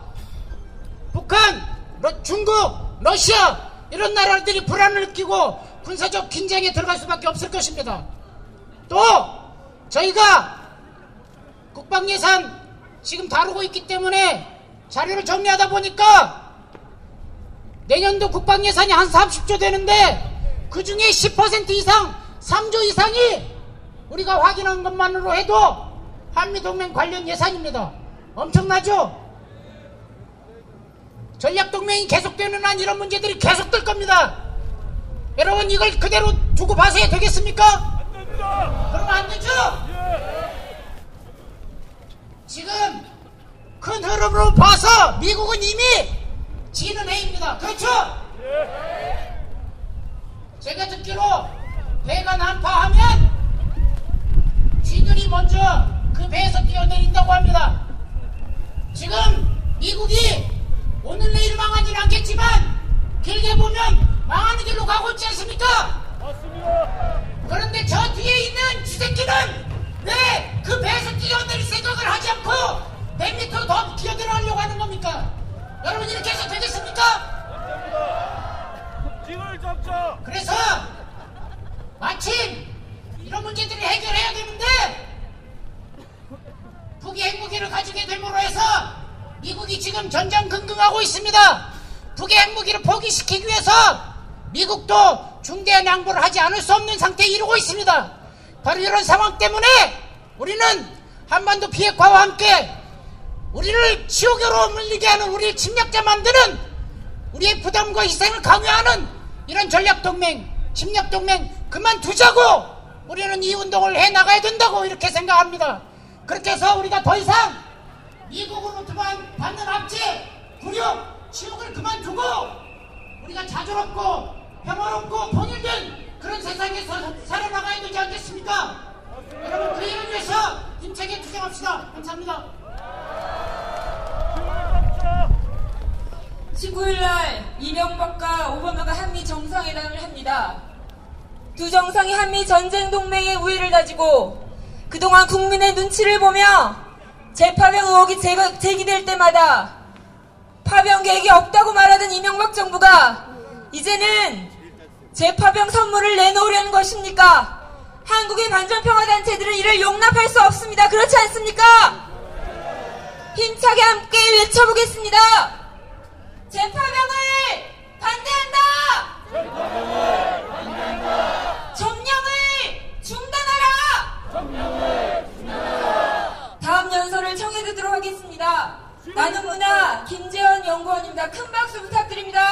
북한, 러, 중국, 러시아 이런 나라들이 불안을 느끼고 군사적 긴장에 들어갈 수밖에 없을 것입니다. 또 저희가 국방예산 지금 다루고 있기 때문에 자료를 정리하다 보니까 내년도 국방예산이 한 삼십조 되는데 그 중에 십 퍼센트 이상, 삼조 이상이 우리가 확인한 것만으로 해도 한미동맹 관련 예산입니다. 엄청나죠? 전략동맹이 계속되는 한 이런 문제들이 계속될 겁니다. 여러분 이걸 그대로 두고 봐서야 되겠습니까? 안 됩니다. 그러면 안 되죠? 지금 큰 흐름으로 봐서 미국은 이미 지는 해입니다. 그렇죠? 제가 듣기로 배가 난파하면 쥐들이 먼저 그 배에서 뛰어내린다고 합니다. 지금 미국이 오늘 내일 망하진 않겠지만 길게 보면 망하는 길로 가고 있지 않습니까? 맞습니다. 그런데 저 뒤에 있는 쥐새끼는 왜 그 배에서 뛰어내릴 생각을 하지 않고 백 미터 더 기어들어가려고 하는 겁니까? 여러분 이렇게 해서 되겠습니까? 징을 잡자. 그래서 마침 이런 문제들을 해결해야 되는데 북이 핵무기를 가지게 됨으로 해서 미국이 지금 전전긍긍하고 있습니다. 북의 핵무기를 포기시키기 위해서 미국도 중대한 양보를 하지 않을 수 없는 상태에 이르고 있습니다. 바로 이런 상황 때문에 우리는 한반도 비핵화와 함께 우리를 지옥으로 물리게 하는, 우리를 침략자 만드는, 우리의 부담과 희생을 강요하는 이런 전략동맹, 침략동맹 그만두자고 우리는 이 운동을 해나가야 된다고 이렇게 생각합니다. 그렇게 해서 우리가 더 이상 미국으로부터만 받는 압제, 굴욕, 치욕을 그만두고 우리가 자주롭고 평화롭고 통일된 그런 세상에서 살아나가야 되지 않겠습니까? 여러분 그 일을 위해서 힘차게 투쟁합시다. 감사합니다. 십구일날 이명박과 오바마가 한미 정상회담을 합니다. 두 정상이 한미 전쟁 동맹의 우위를 다지고 그동안 국민의 눈치를 보며 재파병 의혹이 제거, 제기될 때마다 파병 계획이 없다고 말하던 이명박 정부가 이제는 재파병 선물을 내놓으려는 것입니까? 한국의 반전평화단체들은 이를 용납할 수 없습니다. 그렇지 않습니까? 힘차게 함께 외쳐보겠습니다. 재파병을 반대한다! 재파병을 반대한다! 점령을 중단하라! 점령을 중단하라! 다음 연설을 청해 듣도록 하겠습니다. 나눔문화 김재원 연구원입니다. 큰 박수 부탁드립니다.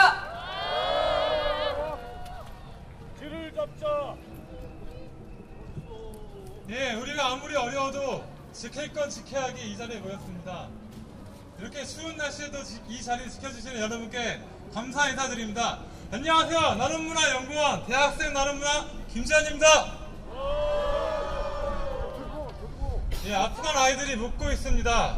지킬 건 지켜야 하기 이 자리에 모였습니다. 이렇게 추운 날씨에도 지, 이 자리 지켜주시는 여러분께 감사 인사드립니다. 안녕하세요. 나눔문화연구원 대학생 나눔문화 김지한입니다. 예, 아프간 아이들이 묻고 있습니다.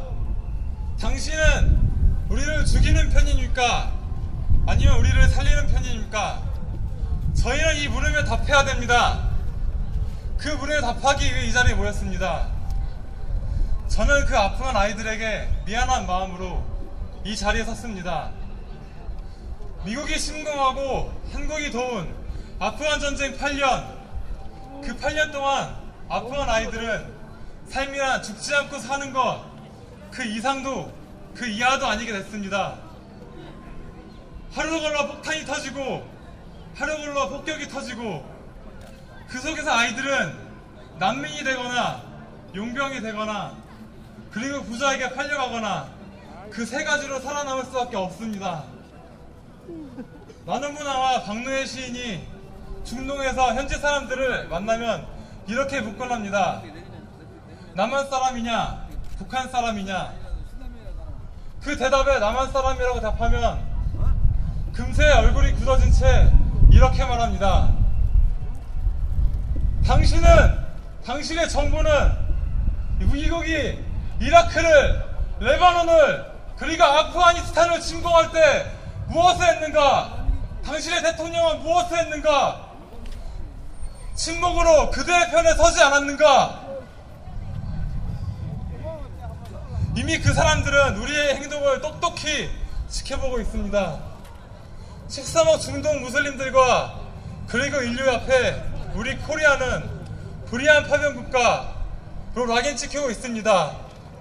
당신은 우리를 죽이는 편입니까? 아니면 우리를 살리는 편입니까? 저희는 이 물음에 답해야 됩니다. 그 물음에 답하기 위해 이 자리에 모였습니다. 저는 그 아프간 아이들에게 미안한 마음으로 이 자리에 섰습니다. 미국이 침공하고 한국이 도운 아프간 전쟁 팔 년, 그 팔 년 동안 아프간 아이들은 삶이란 죽지 않고 사는 것, 그 이상도 그 이하도 아니게 됐습니다. 하루 걸러 폭탄이 터지고 하루 걸러 폭격이 터지고 그 속에서 아이들은 난민이 되거나 용병이 되거나 그리고 부자에게 팔려가거나 그 세 가지로 살아남을 수밖에 없습니다. 나눔문화와 박노해 시인이 중동에서 현지 사람들을 만나면 이렇게 묻곤 합니다. 남한 사람이냐 북한 사람이냐. 그 대답에 남한 사람이라고 답하면 금세 얼굴이 굳어진 채 이렇게 말합니다. 당신은, 당신의 정부는 미국이 이라크를, 레바논을, 그리고 아프가니스탄을 침공할 때 무엇을 했는가? 당신의 대통령은 무엇을 했는가? 침묵으로 그들의 편에 서지 않았는가? 이미 그 사람들은 우리의 행동을 똑똑히 지켜보고 있습니다. 십삼억 중동 무슬림들과 그리고 인류 앞에 우리 코리아는 불의한 파병 국가로 락인 찍히고 있습니다.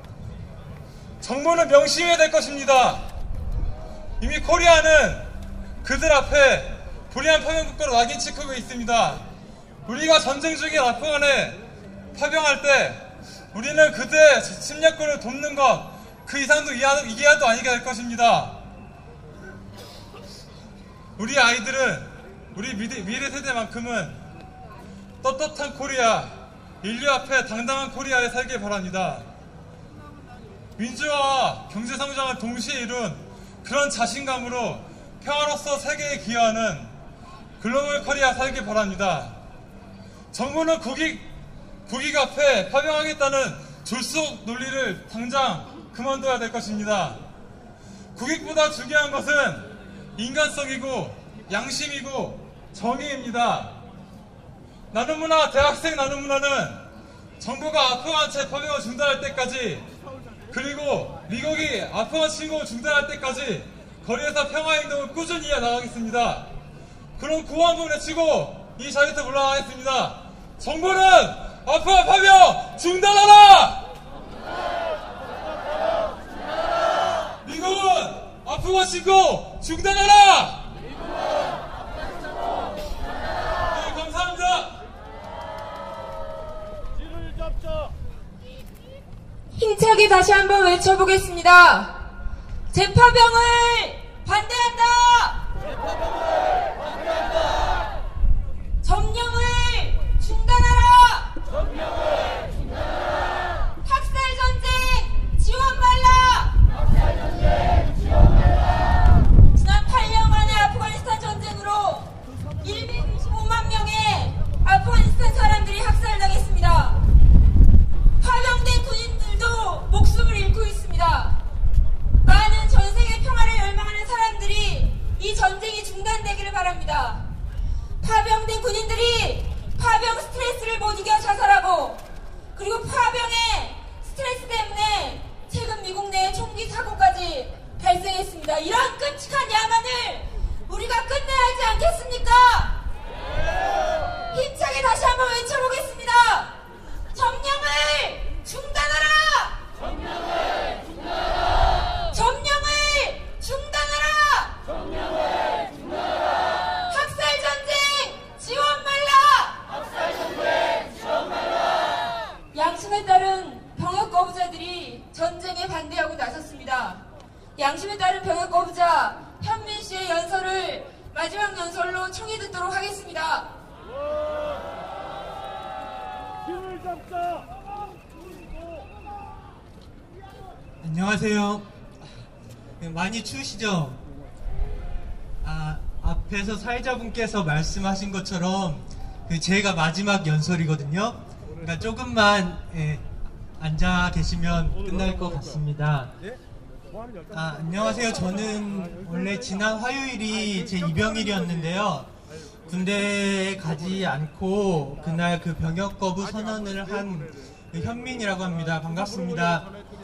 정부는 명심해야 될 것입니다. 이미 코리아는 그들 앞에 불의한 파병 국가로 락인 찍히고 있습니다. 우리가 전쟁 중인 아프간에 파병할 때 우리는 그들의 침략군을 돕는 것, 그 이상도 이하도, 이하도 아니게 될 것입니다. 우리 아이들은, 우리 미래, 미래 세대만큼은 떳떳한 코리아, 인류 앞에 당당한 코리아에 살길 바랍니다. 민주화와 경제성장을 동시에 이룬 그런 자신감으로 평화로서 세계에 기여하는 글로벌 코리아 살길 바랍니다. 정부는 국익, 국익 앞에 파병하겠다는 졸속 논리를 당장 그만둬야 될 것입니다. 국익보다 중요한 것은 인간성이고 양심이고 정의입니다. 나눔문화, 대학생 나눔문화는 정부가 아프간 채 파병을 중단할 때까지, 그리고 미국이 아프간 침공을 중단할 때까지 거리에서 평화행동을 꾸준히 이어나가겠습니다. 그럼 구호한번 외치고 이 자리에서 올라가겠습니다. 정부는 아프간 파병 중단하라! 미국은 아프간 침공 중단하라! 네, 감사합니다. 힘차게 다시 한번 외쳐보겠습니다. 재파병을 반대한다! 재파병을 반대한다! 점령을 중단하라! 점령을 중단하라! 학살전쟁 지원 말라! 학살전쟁 지원 말라! 지난 팔 년간의 아프가니스탄 전쟁으로 백이십오만 명의 아프가니스탄 사람들이 학살당했습니다. 파병된 군인들도 목숨을 잃고 있습니다. 많은 전세계 평화를 열망하는 사람들이 이 전쟁이 중단되기를 바랍니다. 파병된 군인들이 파병 스트레스를 못 이겨 자살하고, 그리고 파병의 스트레스 때문에 최근 미국 내 총기 사고까지 발생했습니다. 이런 끔찍한 야만을 우리가 끝내야 하지 않겠습니까? 힘차게 다시 한번 외쳐보겠습니다. 점령을 중단하라! 점령을 중단하라! 점령을 중단하라! 점령을 중단하라! 학살전쟁 지원 말라! 학살전쟁 지원 말라! 양심에 따른 병역 거부자들이 전쟁에 반대하고 나섰습니다. 양심에 따른 병역 거부자 현민 씨의 연설을 마지막 연설로 청해 듣도록 하겠습니다. 안녕하세요. 많이 추우시죠? 아, 앞에서 사회자분께서 말씀하신 것처럼 그 제가 마지막 연설이거든요. 그러니까 조금만 예, 앉아 계시면 끝날 것 같습니다. 아, 안녕하세요. 저는 원래 지난 화요일이 제 입영일이었는데요. 군대에 가지 않고 그날 그 병역 거부 선언을 한 그 현민이라고 합니다. 반갑습니다.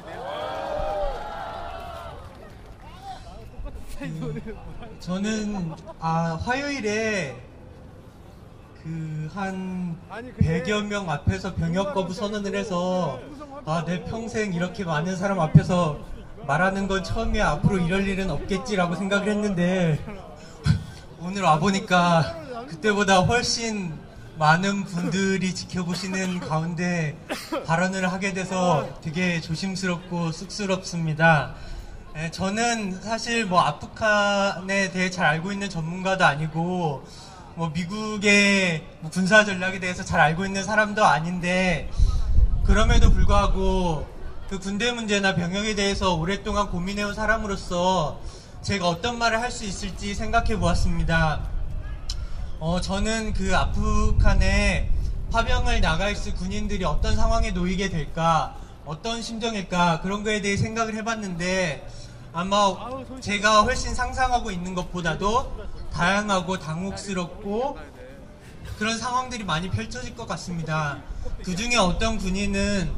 그, 저는 아 화요일에 그 한 백여 명 앞에서 병역 거부 선언을 해서 아, 내 평생 이렇게 많은 사람 앞에서 말하는 건 처음이야, 앞으로 이럴 일은 없겠지라고 생각을 했는데 오늘 와보니까 그때보다 훨씬 많은 분들이 지켜보시는 가운데 발언을 하게 돼서 되게 조심스럽고 쑥스럽습니다. 예, 저는 사실 뭐 아프간에 대해 잘 알고 있는 전문가도 아니고 뭐 미국의 뭐 군사 전략에 대해서 잘 알고 있는 사람도 아닌데, 그럼에도 불구하고 그 군대 문제나 병역에 대해서 오랫동안 고민해온 사람으로서 제가 어떤 말을 할 수 있을지 생각해 보았습니다. 어, 저는 그 아프간에 파병을 나가 있을 군인들이 어떤 상황에 놓이게 될까, 어떤 심정일까, 그런 거에 대해 생각을 해봤는데 아마 제가 훨씬 상상하고 있는 것보다도 다양하고 당혹스럽고 그런 상황들이 많이 펼쳐질 것 같습니다. 그 중에 어떤 군인은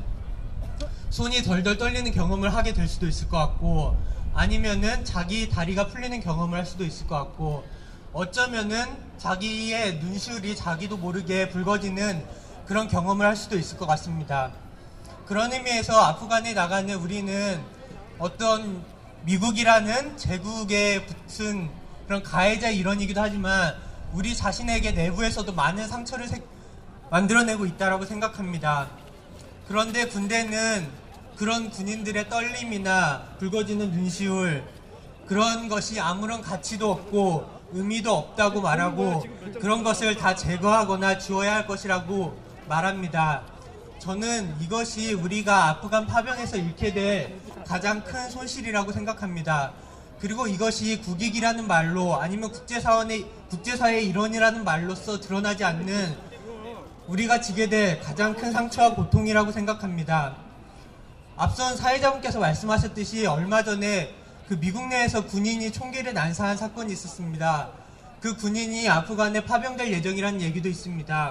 손이 덜덜 떨리는 경험을 하게 될 수도 있을 것 같고, 아니면은 자기 다리가 풀리는 경험을 할 수도 있을 것 같고, 어쩌면은 자기의 눈시울이 자기도 모르게 붉어지는 그런 경험을 할 수도 있을 것 같습니다. 그런 의미에서 아프간에 나가는 우리는 어떤 미국이라는 제국에 붙은 그런 가해자 일원이기도 하지만 우리 자신에게 내부에서도 많은 상처를 세, 만들어내고 있다고 생각합니다. 그런데 군대는 그런 군인들의 떨림이나 붉어지는 눈시울, 그런 것이 아무런 가치도 없고 의미도 없다고 말하고 그런 것을 다 제거하거나 지워야 할 것이라고 말합니다. 저는 이것이 우리가 아프간 파병에서 잃게 될 가장 큰 손실이라고 생각합니다. 그리고 이것이 국익이라는 말로 아니면 국제사회의, 국제사회의 일원이라는 말로써 드러나지 않는 우리가 지게 될 가장 큰 상처와 고통이라고 생각합니다. 앞선 사회자분께서 말씀하셨듯이 얼마 전에 그 미국 내에서 군인이 총기를 난사한 사건이 있었습니다. 그 군인이 아프간에 파병될 예정이라는 얘기도 있습니다.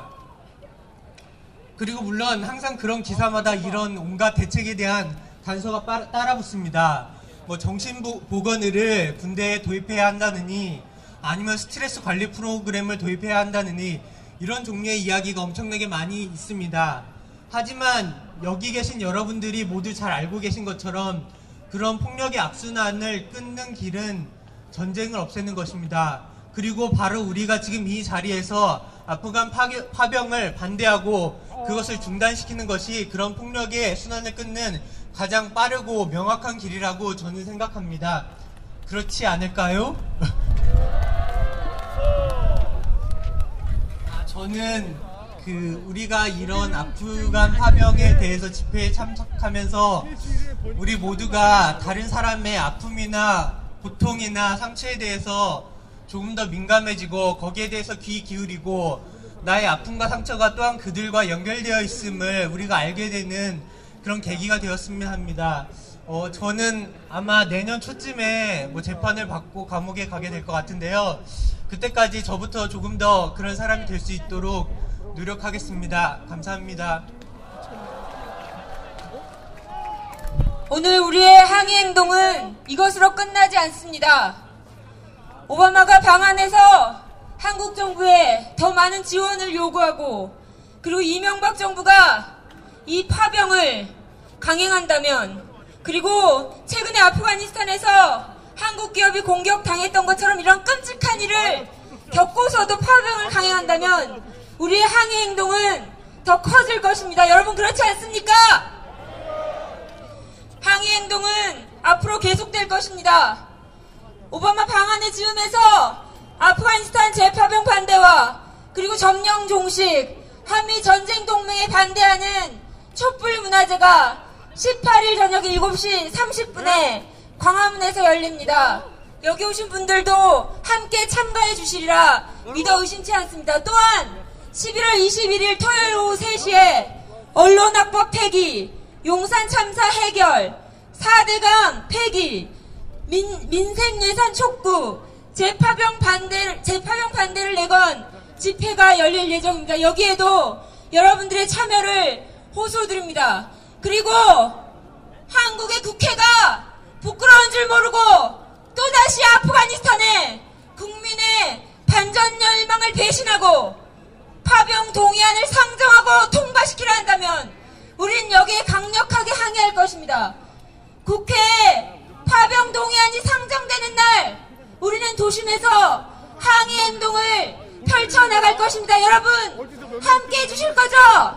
그리고 물론 항상 그런 기사마다 이런 온갖 대책에 대한 단서가 따, 따라붙습니다. 뭐 정신보건의를 군대에 도입해야 한다느니 아니면 스트레스 관리 프로그램을 도입해야 한다느니 이런 종류의 이야기가 엄청나게 많이 있습니다. 하지만 여기 계신 여러분들이 모두 잘 알고 계신 것처럼 그런 폭력의 악순환을 끊는 길은 전쟁을 없애는 것입니다. 그리고 바로 우리가 지금 이 자리에서 아프간 파병을 반대하고 그것을 중단시키는 것이 그런 폭력의 순환을 끊는 가장 빠르고 명확한 길이라고 저는 생각합니다. 그렇지 않을까요? 아, 저는 그 우리가 이런 아프간 파병에 대해서 집회에 참석하면서 우리 모두가 다른 사람의 아픔이나 고통이나 상처에 대해서 조금 더 민감해지고 거기에 대해서 귀 기울이고 나의 아픔과 상처가 또한 그들과 연결되어 있음을 우리가 알게 되는 그런 계기가 되었으면 합니다. 어, 저는 아마 내년 초쯤에 뭐 재판을 받고 감옥에 가게 될 것 같은데요. 그때까지 저부터 조금 더 그런 사람이 될 수 있도록 노력하겠습니다. 감사합니다. 오늘 우리의 항의행동은 이것으로 끝나지 않습니다. 오바마가 방한해서 한국 정부에 더 많은 지원을 요구하고 그리고 이명박 정부가 이 파병을 강행한다면, 그리고 최근에 아프가니스탄에서 한국 기업이 공격당했던 것처럼 이런 끔찍한 일을 겪고서도 파병을 강행한다면 우리의 항의행동은 더 커질 것입니다. 여러분 그렇지 않습니까? 항의행동은 앞으로 계속될 것입니다. 오바마 방한의 즈음에서 아프가니스탄 재파병 반대와 그리고 점령 종식, 한미 전쟁 동맹에 반대하는 촛불 문화제가 십팔 일 저녁 일곱 시 삼십 분에 광화문에서 열립니다. 여기 오신 분들도 함께 참가해 주시리라 믿어 의심치 않습니다. 또한 십일월 이십일일 토요일 오후 세 시에 언론학법 폐기, 용산 참사 해결, 사대강 폐기, 민, 민생예산 촉구, 재파병 반대를, 재파병 반대를 내건 집회가 열릴 예정입니다. 여기에도 여러분들의 참여를 호소드립니다. 그리고 한국의 국회가 부끄러운 줄 모르고 또다시 아프가니스탄에 국민의 반전 열망을 배신하고 파병 동의안을 상정하고 통과시키려 한다면 우린 여기에 강력하게 항의할 것입니다. 국회에 파병 동의안이 상정되는 날 우리는 도심에서 항의 행동을 펼쳐나갈 것입니다. 여러분 함께 해주실 거죠?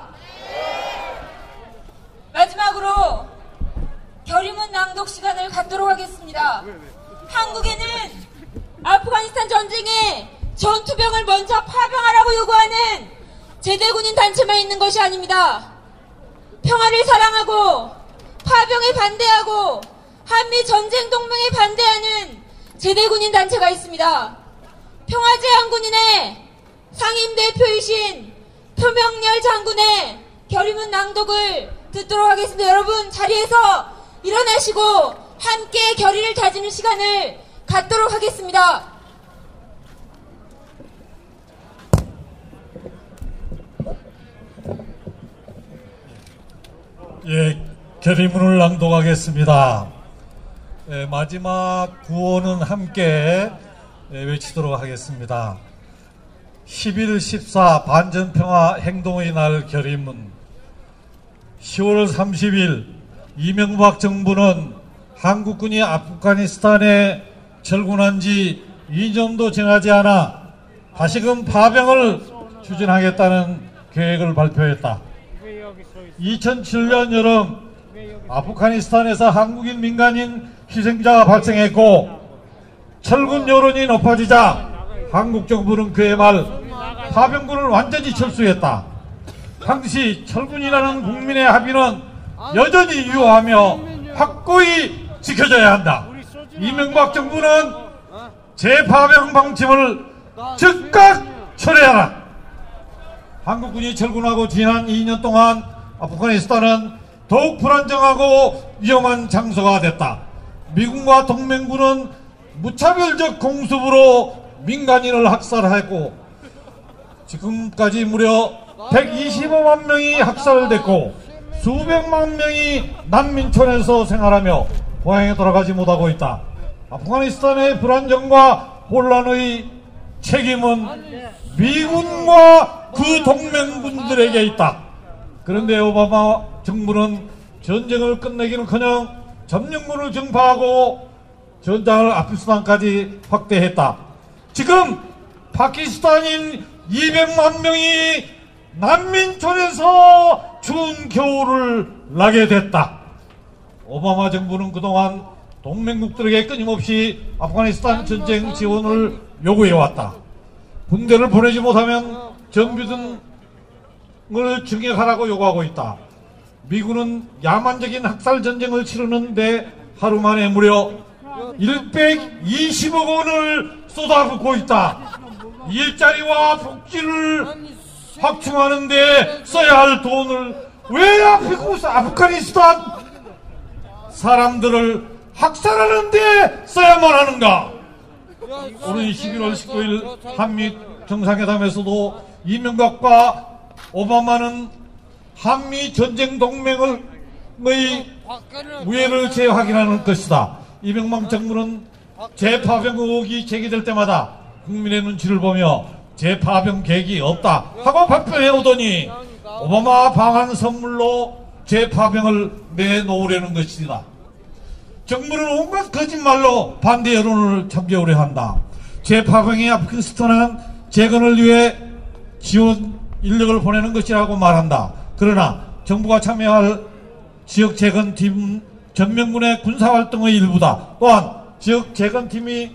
마지막으로 결의문 낭독 시간을 갖도록 하겠습니다. 한국에는 아프가니스탄 전쟁에 전투병을 먼저 파병하라고 요구하는 제대군인 단체만 있는 것이 아닙니다. 평화를 사랑하고 파병에 반대하고 한미 전쟁 동맹에 반대하는 제대군인 단체가 있습니다. 평화제한군인의 상임대표이신 표명열 장군의 결의문 낭독을 듣도록 하겠습니다. 여러분 자리에서 일어나시고 함께 결의를 다지는 시간을 갖도록 하겠습니다. 예, 결의문을 낭독하겠습니다. 예, 마지막 구호는 함께 예, 외치도록 하겠습니다. 십일, 십사 반전평화 행동의 날 결의문. 시월 삼십일 이명박 정부는 한국군이 아프가니스탄에 철군한 지 이 년도 지나지 않아 다시금 파병을 추진하겠다는 계획을 발표했다. 이천칠 년 여름 아프가니스탄에서 한국인 민간인 희생자가 발생했고 철군 여론이 높아지자 한국 정부는 그해 말 파병군을 완전히 철수했다. 당시 철군이라는 국민의 합의는 여전히 유효하며 확고히 지켜져야 한다. 이명박 정부는 재파병 방침을 즉각 철회하라. 한국군이 철군하고 지난 이 년 동안 아프가니스탄은 더욱 불안정하고 위험한 장소가 됐다. 미군과 동맹군은 무차별적 공습으로 민간인을 학살했고 지금까지 무려 백이십오만 명이 학살됐고 수백만 명이 난민촌에서 생활하며 고향에 돌아가지 못하고 있다. 아프가니스탄의 불안정과 혼란의 책임은 미군과 그 동맹군들에게 있다. 그런데 오바마 정부는 전쟁을 끝내기는커녕 점령군을 정파하고 전장을 아프가니스탄까지 확대했다. 지금 파키스탄인 이백만 명이 난민촌에서 추운 겨울을 나게 됐다. 오바마 정부는 그동안 동맹국들에게 끊임없이 아프가니스탄 전쟁 지원을 요구해왔다. 군대를 보내지 못하면 정비 등을 증액하라고 요구하고 있다. 미군은 야만적인 학살 전쟁을 치르는데 하루 만에 무려 백이십억 원을 쏟아붓고 있다. 일자리와 복지를 확충하는 데 써야 할 돈을 왜 아프가니스탄 사람들을 학살하는 데 써야만 하는가? 오늘 십일월 십구일 한미 정상회담에서도 이명박과 오바마는 한미 전쟁 동맹의 무해를 재확인하는 것이다. 이명박 정부는 재파병 의혹이 제기될 때마다 국민의 눈치를 보며 재파병 계획이 없다 하고 발표해 오더니 오바마 방한 선물로 재파병을 내놓으려는 것이다. 정부는 온갖 거짓말로 반대 여론을 잠재우려 한다. 재파병이 아프가니스탄 재건을 위해 지원 인력을 보내는 것이라고 말한다. 그러나 정부가 참여할 지역 재건팀 전면군의 군사활동의 일부다. 또한 지역 재건팀이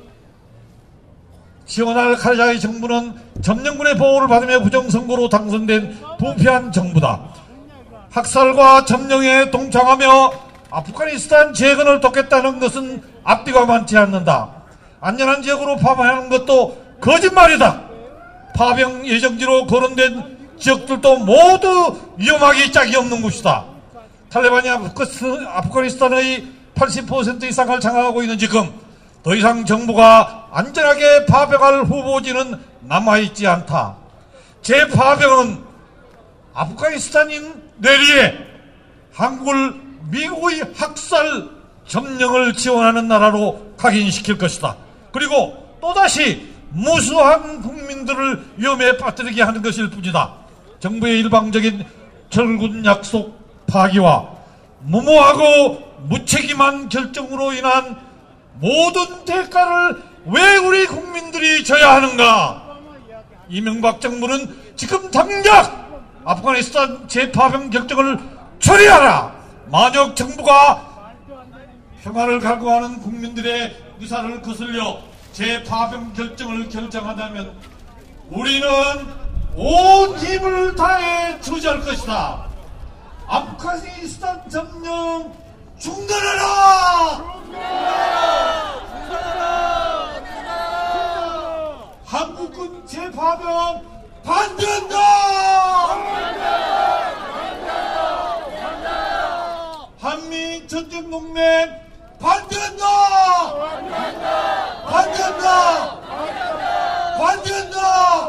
지원할 카자흐 정부는 점령군의 보호를 받으며 부정선거로 당선된 부패한 정부다. 학살과 점령에 동참하며 아프가니스탄 재건을 돕겠다는 것은 앞뒤가 많지 않는다. 안전한 지역으로 파병하는 것도 거짓말이다. 파병 예정지로 거론된 지역들도 모두 위험하기 짝이 없는 곳이다. 탈레반이 아프가니스탄의 팔십 퍼센트 이상을 장악하고 있는 지금 더 이상 정부가 안전하게 파병할 후보지는 남아있지 않다. 재파병은 아프가니스탄인 내리에 한국을 미국의 학살 점령을 지원하는 나라로 각인시킬 것이다. 그리고 또다시 무수한 국민들을 위험에 빠뜨리게 하는 것일 뿐이다. 정부의 일방적인 철군 약속 파기와 무모하고 무책임한 결정으로 인한 모든 대가를 왜 우리 국민들이 져야 하는가? 이명박 정부는 지금 당장 아프가니스탄 재파병 결정을 처리하라. 만약 정부가 평화를 갈구하는 국민들의 의사를 거슬려 재파병 결정을 결정한다면 우리는 온 힘을 다해 처리할 것이다. 아프가니스탄 점령 중단하라! 한국군 재파병 반대한다! 한미 전쟁동맹 반대한다! 반대한다! 반대한다!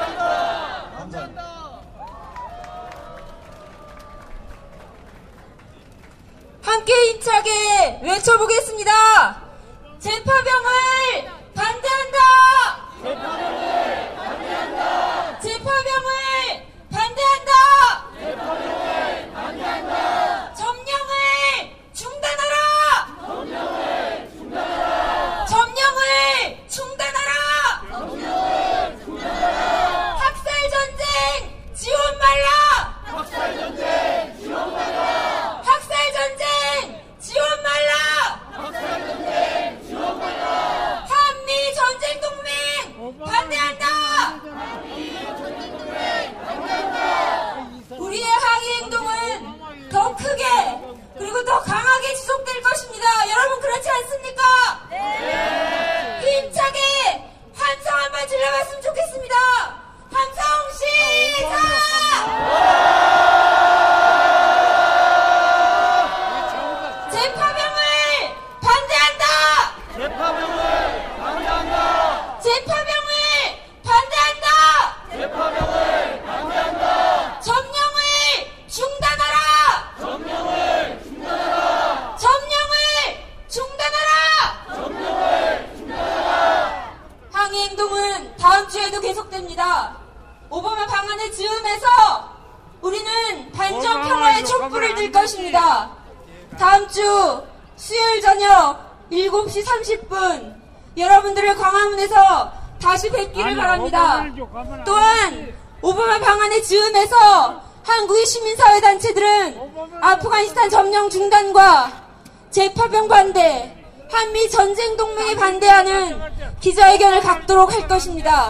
함께 힘차게 외쳐보겠습니다. 재파병을 반대한다! 재파병을 반대한다! 재파병을 반대한다! 재파병을 반대한다! 점령을 중단하라! 점령을 중단하라! 점령을 중단하라! 점령을 중단하라! 학살전쟁 지원 말라! 학살전쟁 지원 말라! 학살전쟁 지원 말라! 학살전쟁 지원 말라! 한미 전쟁동맹 반대한다! 한미 전쟁동맹 반대한다! 우리의 항의 행동은 더 크게 그리고 더 강하게 지속될 것입니다. 여러분 그렇지 않습니까? 네. 힘차게 함성 한번 질러봤으면 좋겠습니다. 함성 시작! 재파병을 반대한다! 재파병을 반대한다! 재파병을 반대한다! 재파병을 반대한다! 점령을 중단하라! 점령을 중단하라! 점령을 중단하라! 점령을 중단하라! 항의 행동은 다음 주에도 계속됩니다. 오바마 방안을 즈음해서 우리는 반전 평화의 촛불을 들 것입니다. 다음 주 수요일 저녁 일곱 시 삼십 분 여러분들을 광화문에서 다시 뵙기를 바랍니다. 또한 오바마 방안에 즈음해서 한국의 시민사회단체들은 아프가니스탄 점령 중단과 재파병 반대, 한미 전쟁동맹에 반대하는 기자회견을 갖도록 할 것입니다.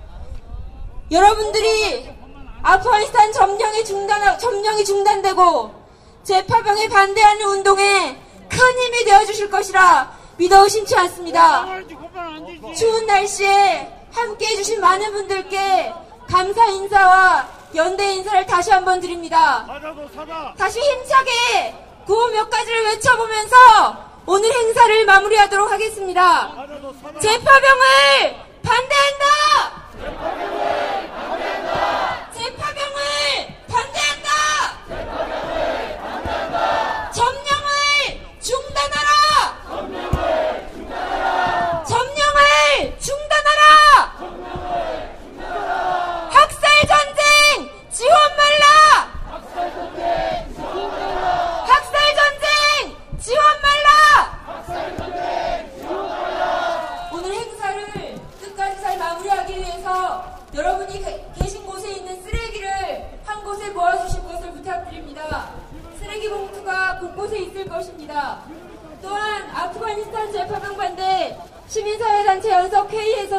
여러분들이 아프가니스탄 점령이 중단, 점령이 중단되고 재파병에 반대하는 운동에 큰 힘이 되어주실 것이라 믿어 의심치 않습니다. 추운 날씨에 함께해 주신 많은 분들께 감사 인사와 연대 인사를 다시 한번 드립니다. 다시 힘차게 구호 몇 가지를 외쳐보면서 오늘 행사를 마무리하도록 하겠습니다. 재파병을 반대한다! 재파병을 반대한다! 재파병을 반대한다! 재파병을 반대한다! 점령을 중단하라! 점령을 중단하라! 점령을 중단하라! 점령을 중단하라! 학살전쟁 지원 말라! 학살전쟁 지원 말라! 학살전쟁 지원 말라! 학살전쟁 지원 말라! 오늘 행사를 끝까지 잘 마무리하기 위해서 여러분이 게, 계신 곳에 있는 쓰레기를 한 곳에 모아주실 것을 부탁드립니다. 쓰레기 봉투가 곳곳에 있을 것입니다. 또한 아프가니스탄 재파병 반대 시민사회단체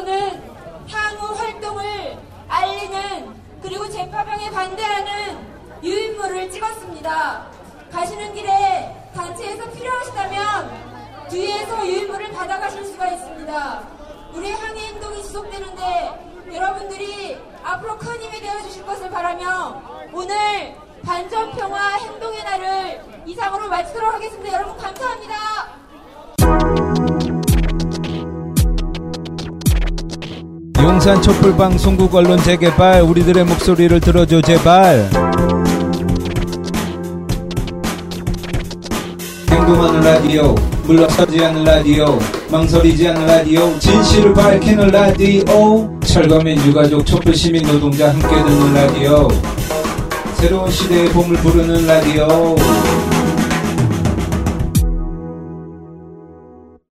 연석회의에서는 향후 활동을 알리는 그리고 재파병에 반대하는 유인물을 찍었습니다. 가시는 길에 단체에서 필요하시다면 뒤에서 유인물을 받아가실 수가 있습니다. 우리의 항의 행동이 지속되는데 여러분들이 앞으로 큰 힘이 되어주실 것을 바라며 오늘 반전평화 행동의 날을 이상으로 마치도록 하겠습니다. 여러분 감사합니다. 용산 촛불방송국 언론 재개발, 우리들의 목소리를 들어줘 제발. 행동하는 라디오, 물러서지 않는 라디오, 망설이지 않는 라디오, 진실을 밝히는 라디오, 철거민 유가족 촛불 시민 노동자 함께 듣는 라디오, 새로운 시대의 봄을 부르는 라디오.